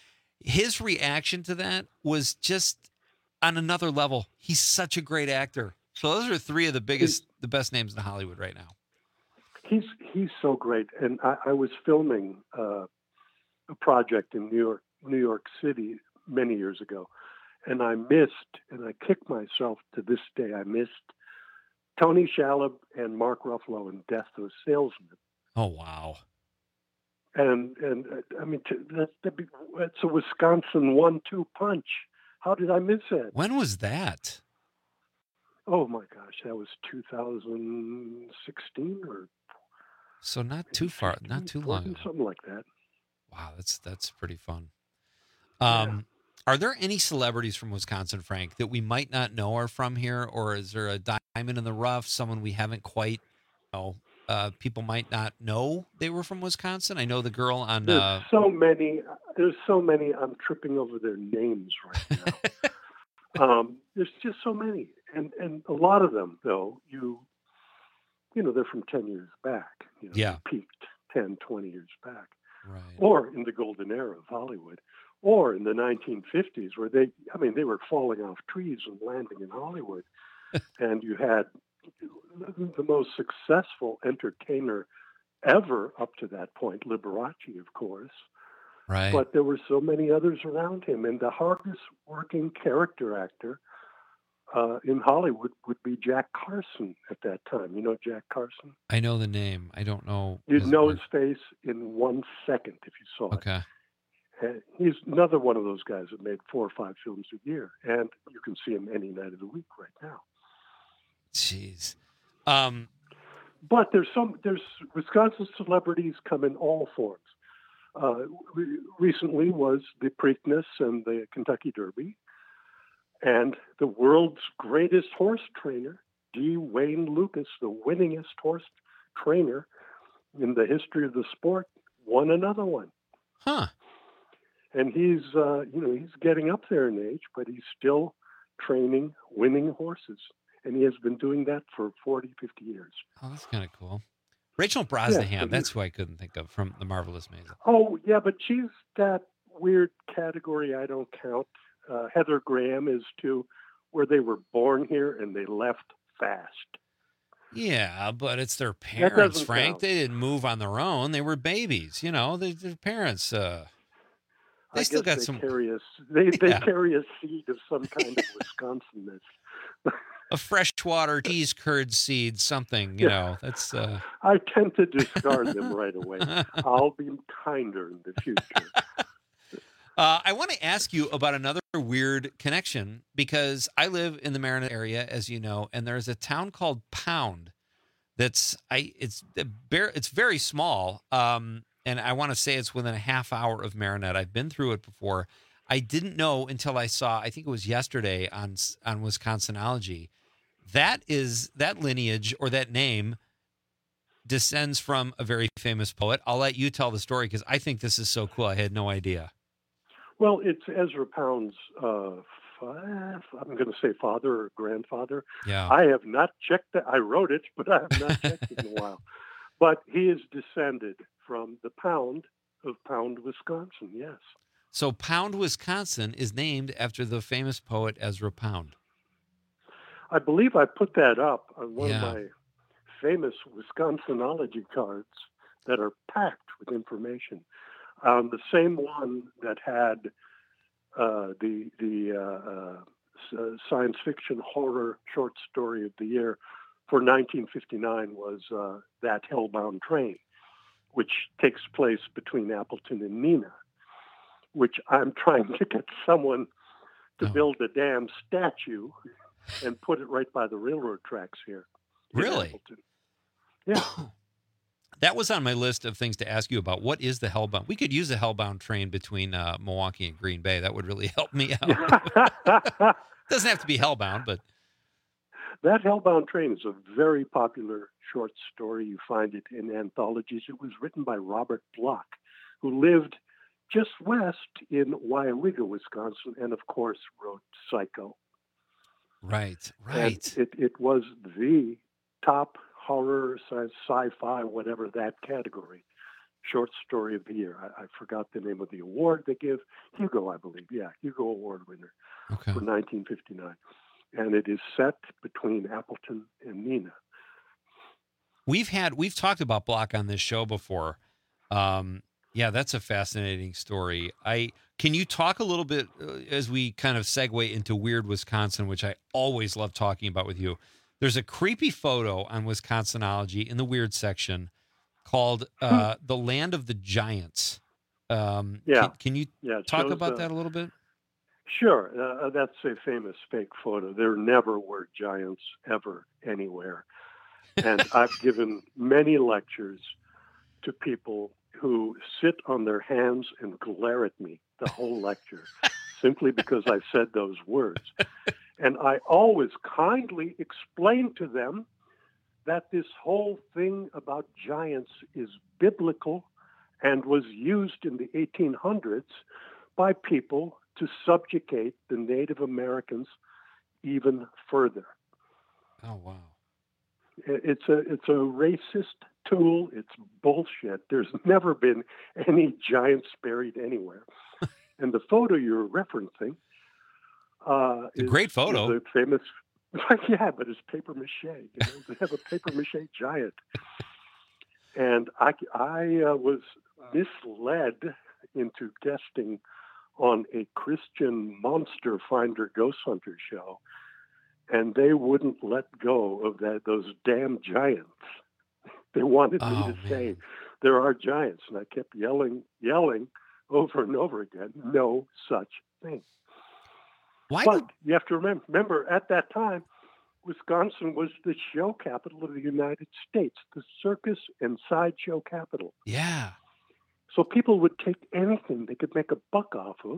his reaction to that was just on another level. He's such a great actor. So those are three of the biggest, the best names in Hollywood right now. He's he's so great. And I, I was filming uh, a project in New York, New York City many years ago, and I missed, and I kick myself to this day, I missed Tony Shalhoub and Mark Ruffalo in Death of a Salesman. Oh, wow. And, and uh, I mean, that, that be, it's a Wisconsin one two punch. How did I miss it? When was that? Oh, my gosh. That was two thousand sixteen or So not too far, not too long ago. Something like that. Wow, that's that's pretty fun. Um, yeah. Are there any celebrities from Wisconsin, Frank, that we might not know are from here, or is there a diamond in the rough, someone we haven't quite, you know, uh, people might not know they were from Wisconsin? I know the girl on. There's Uh, so many. There's so many. I'm tripping over their names right now. um, there's just so many, and and a lot of them, though, you, you know, they're from ten years back. You know, yeah, peaked ten, twenty years back. Right. Or in the golden era of Hollywood, or in the nineteen fifties, where they, I mean, they were falling off trees and landing in Hollywood. And you had the most successful entertainer ever up to that point, Liberace, of course. Right. But there were so many others around him. And the hardest working character actor uh, in Hollywood would be Jack Carson at that time. You know Jack Carson? I know the name. I don't know. You'd know his face in one second if you saw okay. it. And he's another one of those guys that made four or five films a year. And you can see him any night of the week right now. Jeez. Um, but there's some, there's Wisconsin celebrities come in all forms. Uh, re- recently was the Preakness and the Kentucky Derby. And the world's greatest horse trainer, D. Wayne Lucas, the winningest horse trainer in the history of the sport, won another one. Huh. And he's, uh, you know, he's getting up there in age, but he's still training winning horses. And he has been doing that for forty, fifty years. Oh, that's kind of cool. Rachel Brosnahan, Yeah, so that's who I couldn't think of from The Marvelous Maisel. Oh, yeah, but she's that weird category I don't count. Uh, Heather Graham is too, where they were born here and they left fast. Yeah, but it's their parents, doesn't Frank. count. They didn't move on their own. They were babies. You know, they, their parents. Uh, they I still guess got they some. Carry a, they they Yeah. carry a seed of some kind of Wisconsonness. A freshwater cheese curd seed, something. You Yeah. know, that's. Uh... I tend to discard them right away. I'll be kinder in the future. Uh, I want to ask you about another weird connection because I live in the Marinette area, as you know, and there's a town called Pound. That's I. It's it's very small, um, and I want to say it's within a half hour of Marinette. I've been through it before. I didn't know until I saw. I think it was yesterday on on Wisconsinology. That is that lineage or that name descends from a very famous poet. I'll let you tell the story because I think this is so cool. I had no idea. Well, it's Ezra Pound's, uh, fa- I'm going to say father or grandfather. Yeah. I have not checked that. I wrote it, but I have not checked it in a while. But he is descended from the Pound of Pound, Wisconsin, yes. So Pound, Wisconsin is named after the famous poet Ezra Pound. I believe I put that up on one Yeah. of my famous Wisconsinology cards that are packed with information. Um, the same one that had uh, the the uh, uh, s- science fiction horror short story of the year for nineteen fifty-nine was uh, That Hellbound Train, which takes place between Appleton and Neenah, which I'm trying to get someone to Oh. build a damn statue and put it right by the railroad tracks here. in Really? Appleton. Yeah. That was on my list of things to ask you about. What is the Hellbound? We could use a Hellbound train between uh, Milwaukee and Green Bay. That would really help me out. Doesn't have to be Hellbound, but That Hellbound Train is a very popular short story. You find it in anthologies. It was written by Robert Bloch, who lived just west in Weyauwega, Wisconsin, and of course wrote Psycho. right, And right. it, it was the top horror, sci- sci-fi, whatever that category short story of the year. I, I forgot the name of the award they give. Hugo, I believe. Yeah, Hugo Award winner okay. for nineteen fifty-nine. And it is set between Appleton and Nina. We've had we've talked about Block on this show before. Um, yeah, that's a fascinating story. I can you talk a little bit uh, as we kind of segue into Weird Wisconsin, which I always love talking about with you. There's a creepy photo on Wisconsinology in the Weird section called uh, "The Land of the Giants." Um, Yeah. Can, can you Yeah, it talk shows, about uh, that a little bit? Sure. Uh, that's a famous fake photo. There never were giants ever anywhere. And I've given many lectures to people who sit on their hands and glare at me the whole lecture simply because I said those words. And I always kindly explain to them that this whole thing about giants is biblical and was used in the eighteen hundreds by people to subjugate the Native Americans even further. Oh, wow. It's a it's a racist tool. It's bullshit. There's never been any giants buried anywhere. And the photo you're referencing uh, It's a is, great photo. is a famous, yeah, but it's paper mache. You know? They have a paper mache giant. And I, I uh, was misled into guesting on a Christian Monster Finder Ghost Hunter show, and they wouldn't let go of that those damn giants. They wanted me Oh, to man. say there are giants, and I kept yelling, yelling over and over again, no such thing. Why but do- you have to remember, remember, at that time, Wisconsin was the show capital of the United States, the circus and sideshow capital. Yeah. So people would take anything they could make a buck off of,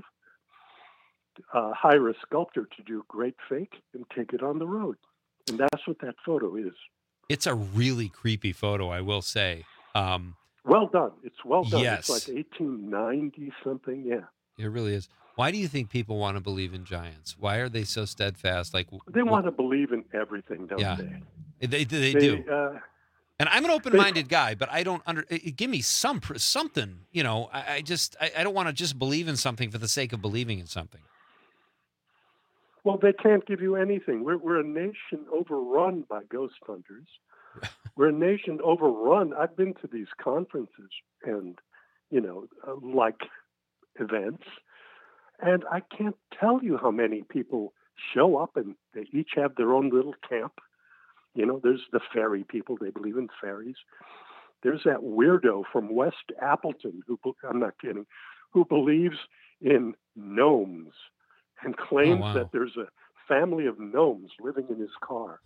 uh, hire a sculptor to do great fake, and take it on the road. And that's what that photo is. It's a really creepy photo, I will say. Um, Well done. It's well done. Yes. It's like eighteen ninety something. Yeah. it really is. Why do you think people want to believe in giants? Why are they so steadfast? Like They want to believe in everything, don't Yeah. they? They, they, they They, do. Uh, And I'm an open-minded guy, but I don't under. eh, Give me some pr- something. You know, I, I just I, I don't want to just believe in something for the sake of believing in something. well, they can't give you anything. We're, we're a nation overrun by ghost hunters. We're a nation overrun. I've been to these conferences and, you know, uh, like events, and I can't tell you how many people show up and they each have their own little camp. You know, there's the fairy people. They believe in fairies. There's that weirdo from West Appleton who, I'm not kidding, who believes in gnomes and claims wow. that there's a family of gnomes living in his car.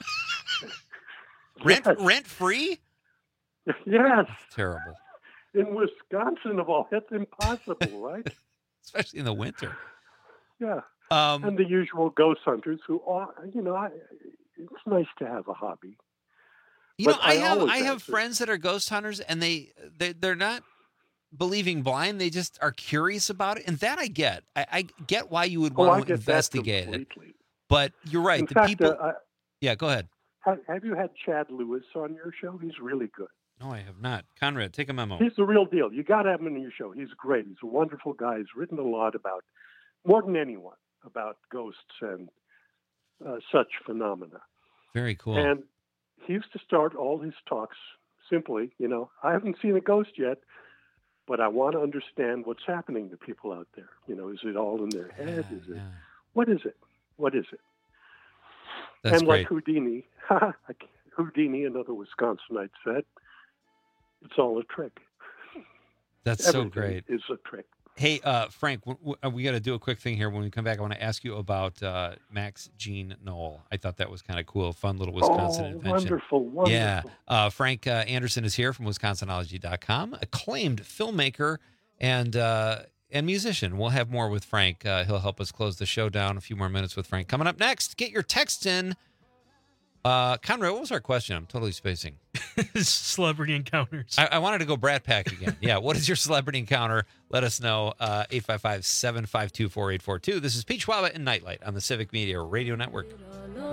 Rent Yes. rent free? Yes. Terrible, In Wisconsin, of all, that's impossible, right? especially in the winter. Yeah. Um, And the usual ghost hunters who are, you know, I, it's nice to have a hobby. You know, But I, I have always I have answer- friends that are ghost hunters, and they they they're not believing blind. They just are curious about it, and that I get. I, I get why you would Oh, I want to get that investigate it. completely. But you're right. In the fact, people. uh, I, yeah, go ahead. have, have you had Chad Lewis on your show? He's really good. No, I have not. Conrad, take a memo. He's the real deal. You got to have him on your show. He's great. He's a wonderful guy. He's written a lot about, more than anyone, about ghosts and uh, such phenomena. Very cool. And he used to start all his talks simply, you know, I haven't seen a ghost yet, but I want to understand what's happening to people out there. You know, is it all in their head? Yeah, is it? yeah. What is it? What is it? That's and great. like Houdini, like Houdini, another Wisconsinite said, it's all a trick. That's so Everything great. is a trick. Hey, uh, Frank, w- w- we got to do a quick thing here. When we come back, I want to ask you about uh, Max Gene Knoll. I thought that was kind of cool, fun little Wisconsin oh, invention. wonderful, wonderful. Yeah. Uh, Frank uh, Anderson is here from Wisconsinology dot com, acclaimed filmmaker and uh, and musician. We'll have more with Frank. Uh, he'll help us close the show down. A few more minutes with Frank. Coming up next, get your texts in. Uh, Conrad, what was our question? I'm totally spacing. Celebrity encounters. I, I wanted to go Brat Pack again. Yeah. What is your celebrity encounter? Let us know. Uh, eight five five, seven five two, four eight four two. This is Pete Schwaba and Nightlight on the Civic Media Radio Network.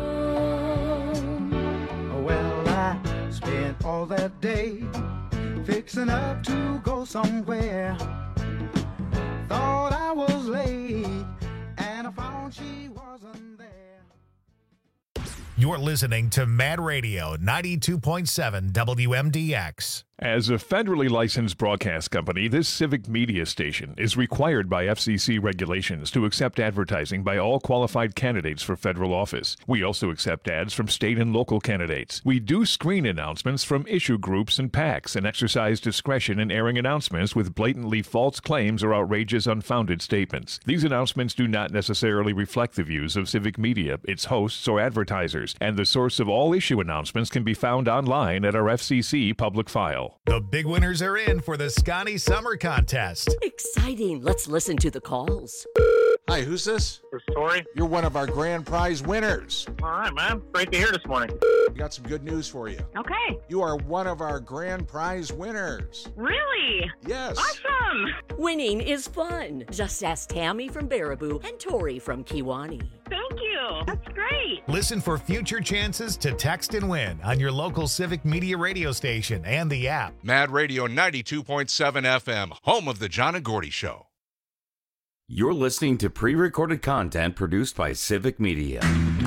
Well, I spent all that day fixing up to go somewhere. Thought I was late, and I found she wasn't there. You're listening to Mad Radio ninety-two point seven W M D X. As a federally licensed broadcast company, this civic media station is required by F C C regulations to accept advertising by all qualified candidates for federal office. We also accept ads from state and local candidates. We do screen announcements from issue groups and PACs and exercise discretion in airing announcements with blatantly false claims or outrageous, unfounded statements. These announcements do not necessarily reflect the views of civic media, its hosts, or advertisers, and the source of all issue announcements can be found online at our F C C public file. The big winners are in for the Scotty Summer Contest. Exciting. Let's listen to the calls. Hi, who's this? This is Tori. You're one of our grand prize winners. All right, man. Great to hear this morning. We got some good news for you. Okay. You are one of our grand prize winners. Really? Yes. Awesome. Winning is fun. Just ask Tammy from Baraboo and Tori from Kiwani. Thank you. That's great. Listen for future chances to text and win on your local Civic Media radio station and the app. Mad Radio ninety-two point seven F M, home of the John and Gordy Show. You're listening to pre-recorded content produced by Civic Media.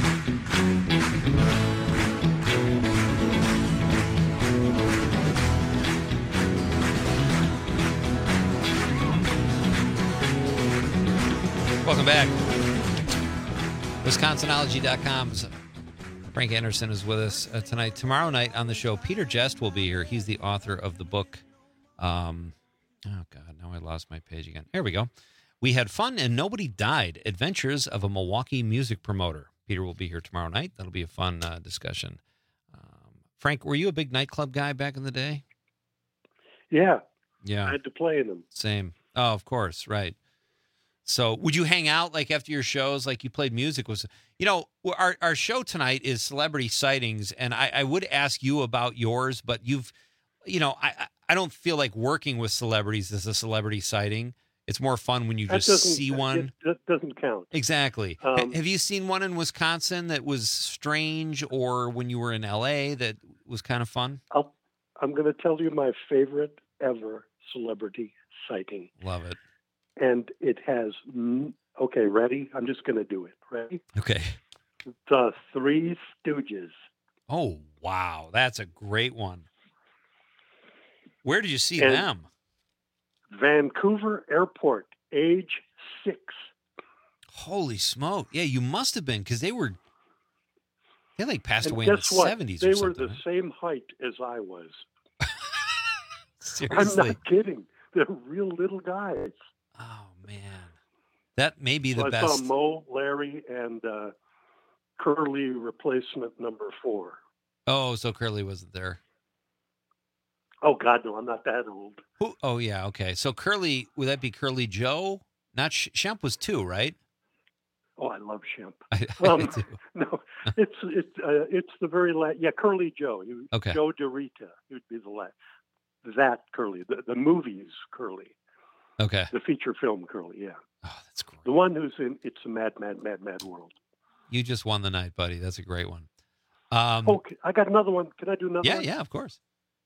Welcome back. Wisconsinology dot com's Frank Anderson is with us uh, tonight. Tomorrow night on the show, Peter Jest will be here. He's the author of the book. Um, oh, God, now I lost my page again. Here we go. We Had Fun and Nobody Died, Adventures of a Milwaukee Music Promoter. Peter will be here tomorrow night. That'll be a fun uh, discussion. Um, Frank, were you a big nightclub guy back in the day? Yeah. Yeah. I had to play in them. Same. Oh, of course. Right. So would you hang out like after your shows, like you played music? Was, you know, our, our show tonight is celebrity sightings. And I, I would ask you about yours, but you've, you know, I, I don't feel like working with celebrities as a celebrity sighting. It's more fun when you That just doesn't- see one. It, that doesn't count. Exactly. Ha- Um, Have you seen one in Wisconsin that was strange, or when you were in L A that was kind of fun? I'll, I'm going to tell you my favorite ever celebrity sighting. Love it. And it has, n- okay, ready? I'm just going to do it. Ready? Okay. The Three Stooges. Oh, wow. That's a great one. Where did you see And- them? Vancouver Airport, age six. Holy smoke. Yeah, you must have been, because they were, they like passed And away in the guess what? seventies They or were something. the same height as I was. Seriously. I'm not kidding. They're real little guys. Oh, man. That may be the So I best. saw Mo, Larry, and uh, Curly replacement number four. Oh, so Curly wasn't there. Oh, God, no, I'm not that old. Who? Oh, yeah, okay. So Curly, would that be Curly Joe? Not Sh- Shemp was two, right? Oh, I love Shemp. I, I Um, do. no, it's it's uh, it's the very last. Yeah, Curly Joe. He, Okay. Joe DeRita. He would be the last. That Curly. The, the movies Curly. Okay. The feature film Curly. Yeah. Oh, that's great. The one who's in It's a Mad, Mad, Mad, Mad World. You just won the night, buddy. That's a great one. Um, Okay, I got another one. Can I do another yeah, one? yeah, of course.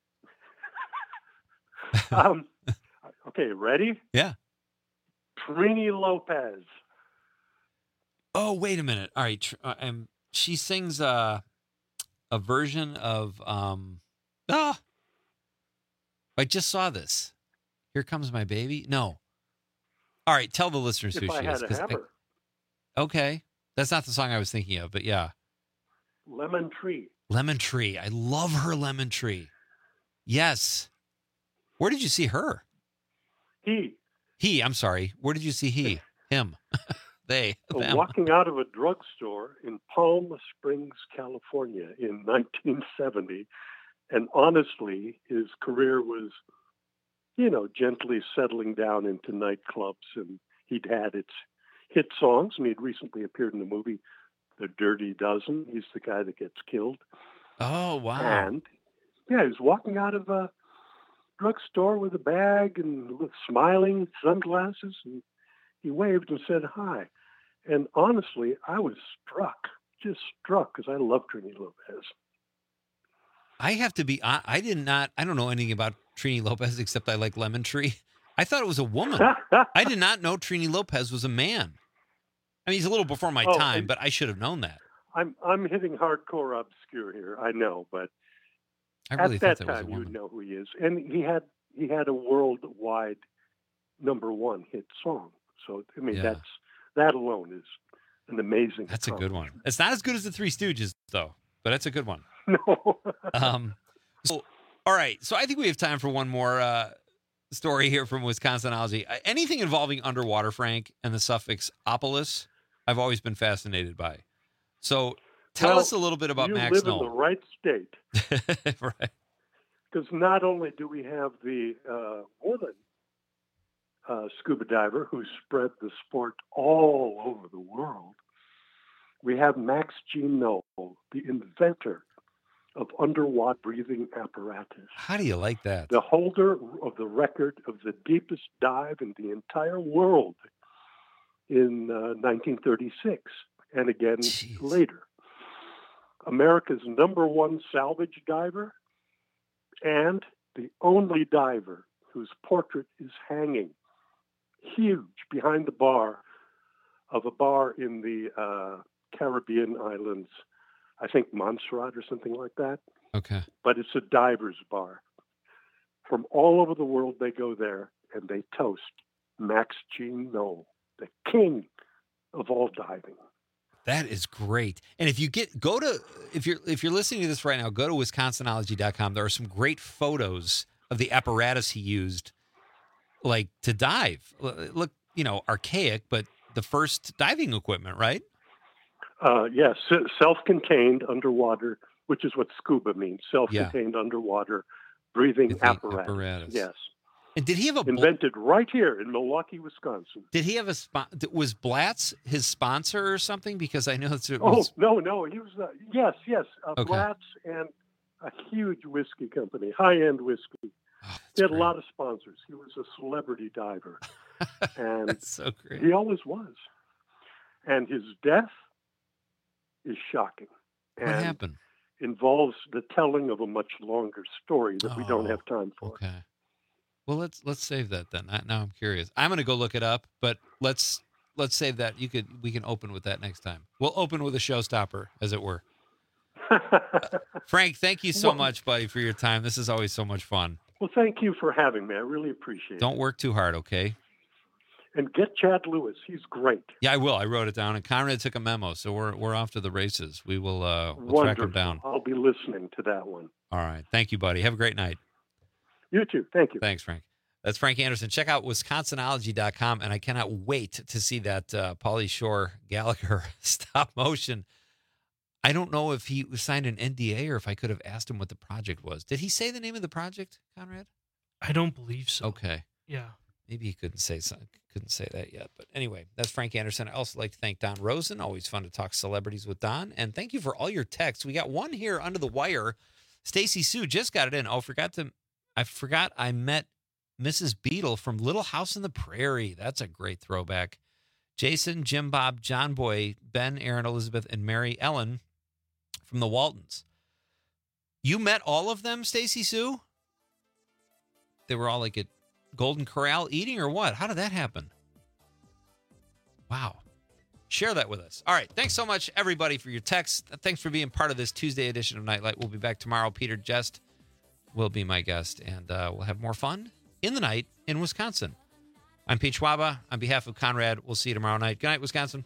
um, okay, ready? Yeah. Trini Lopez. Oh, wait a minute. All right. tr- Uh, um, she sings uh, a version of. Um, ah, I just saw this. Here Comes My Baby. No. All right. Tell the listeners If who I she had is. a 'cause I- hammer. okay. That's not the song I was thinking of, but yeah. Lemon Tree. Lemon Tree. I love her Lemon Tree. Yes. Where did you see her? He. He. I'm sorry. Where did you see he? Him. They. Uh, Them. walking out of a drugstore in Palm Springs, California in nineteen seventy. And honestly, his career was, you know, gently settling down into nightclubs. And he'd had its hit songs. And he'd recently appeared in the movie The Dirty Dozen. He's the guy that gets killed. Oh, wow. And, yeah, he was walking out of a drugstore with a bag and with smiling, sunglasses. And he waved and said hi. And honestly, I was struck, just struck, because I love Trini Lopez. I have to be. I, I did not. I don't know anything about Trini Lopez except I like Lemon Tree. I thought it was a woman. I did not know Trini Lopez was a man. I mean, he's a little before my Oh, time, and- but I should have known that. I'm I'm hitting hardcore obscure here. I know, but I really at thought that that was a time you would woman. know who he is, and he had he had a worldwide number one hit song. So I mean, Yeah. that's that alone is an amazing. That's a good one. It's not as good as the Three Stooges, though, but it's a good one. No. um. So, all right. So I think we have time for one more uh, story here from Wisconsinology. Uh, Anything involving underwater, Frank, and the suffix "opolis," I've always been fascinated by. So tell Well, us a little bit about you Max live Knoll. in the right state, right? because not only do we have the uh, woman uh, scuba diver who spread the sport all over the world, we have Max Gene Knoll, the inventor of underwater breathing apparatus, How do you like that? the holder of the record of the deepest dive in the entire world in uh, nineteen thirty-six, and again later. America's number one salvage diver, and the only diver whose portrait is hanging huge behind the bar of a bar in the uh, Caribbean islands, I think Montserrat or something like that. Okay. But it's a diver's bar. From all over the world, they go there and they toast Max Gene Knoll, the king of all diving. That is great. And if you get go to if you're if you're listening to this right now, go to wisconsinology dot com. There are some great photos of the apparatus he used, like to dive. L- Look, you know, archaic, but the first diving equipment, right? Uh, yes, s- self-contained underwater, which is what scuba means, self-contained underwater breathing apparatus. apparatus. Yes. And did he have a bl- Invented right here in Milwaukee, Wisconsin. Did he have a spon- was Blatz his sponsor or something? Because I know it's, it Oh, was no, no. He was, uh, yes, yes. Uh, Okay. Blatz and a huge whiskey company, high-end whiskey. he had a lot of sponsors. He was a celebrity diver. And That's so great. he always was. And his death is shocking. What and happened? involves the telling of a much longer story that we don't Oh, have time for. Okay. Well, let's let's save that then. I, now I'm curious. I'm going to go look it up, but let's let's save that. You could we can open with that next time. We'll open with a showstopper, as it were. Frank, thank you so Well- much, buddy, for your time. This is always so much fun. Well, thank you for having me. I really appreciate it. Don't work too hard, okay? And get Chad Lewis. He's great. Yeah, I will. I wrote it down, and Conrad took a memo, so we're we're off to the races. We will uh, we'll track Wonderful. him down. I'll be listening to that one. All right. Thank you, buddy. Have a great night. You too. Thank you. Thanks, Frank. That's Frank Anderson. Check out wisconsinology dot com, and I cannot wait to see that uh, Pauly Shore Gallagher stop motion. I don't know if he signed an N D A or if I could have asked him what the project was. Did he say the name of the project, Conrad? I don't believe so. Okay. Yeah. Maybe he couldn't say some, couldn't say that yet. But anyway, that's Frank Anderson. I also like to thank Don Rosen. Always fun to talk celebrities with Don. And thank you for all your texts. We got one here under the wire. Stacy Sue just got it in. Oh, forgot to I forgot I met Missus Beadle from Little House on the Prairie. That's a great throwback. Jason, Jim Bob, John Boy, Ben, Aaron, Elizabeth, and Mary Ellen from the Waltons. You met all of them, Stacy Sue? They were all like at Golden Corral eating or what? How did that happen? Wow. Share that with us. All right. Thanks so much, everybody, for your texts. Thanks for being part of this Tuesday edition of Nightlight. We'll be back tomorrow. Peter Jest will be my guest, and uh, we'll have more fun in the night in Wisconsin. I'm Pete Schwaba. On behalf of Conrad, we'll see you tomorrow night. Good night, Wisconsin.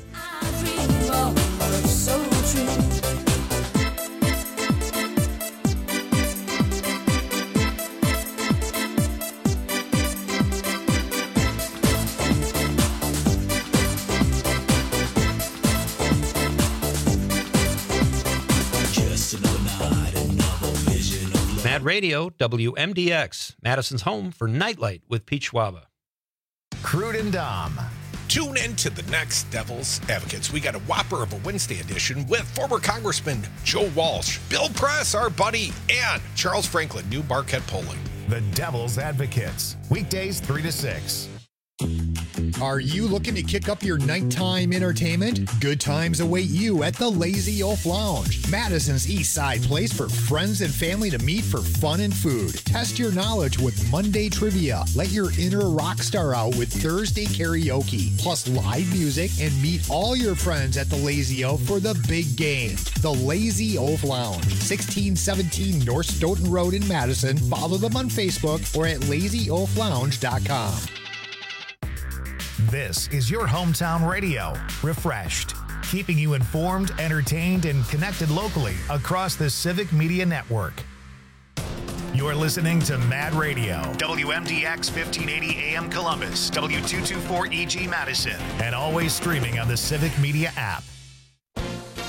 Mad Radio, W M D X, Madison's home for Nightlight with Pete Schwaba. Crude and Dom. Tune in to the next Devil's Advocates. We got a whopper of a Wednesday edition with former Congressman Joe Walsh, Bill Press, our buddy, and Charles Franklin, new Marquette polling. The Devil's Advocates. Weekdays three to six. Are you looking to kick up your nighttime entertainment? Good times await you at the Lazy Oaf Lounge, Madison's East Side place for friends and family to meet for fun and food. Test your knowledge with Monday trivia. Let your inner rock star out with Thursday karaoke, plus live music, and meet all your friends at the Lazy Oaf for the big game. The Lazy Oaf Lounge, sixteen seventeen North Stoughton Road in Madison. Follow them on Facebook or at lazy oaf lounge dot com. This is your hometown radio, refreshed, keeping you informed, entertained, and connected locally across the Civic Media Network. You're listening to Mad Radio, W M D X fifteen eighty A M Columbus, W two twenty-four E G Madison, and always streaming on the Civic Media app.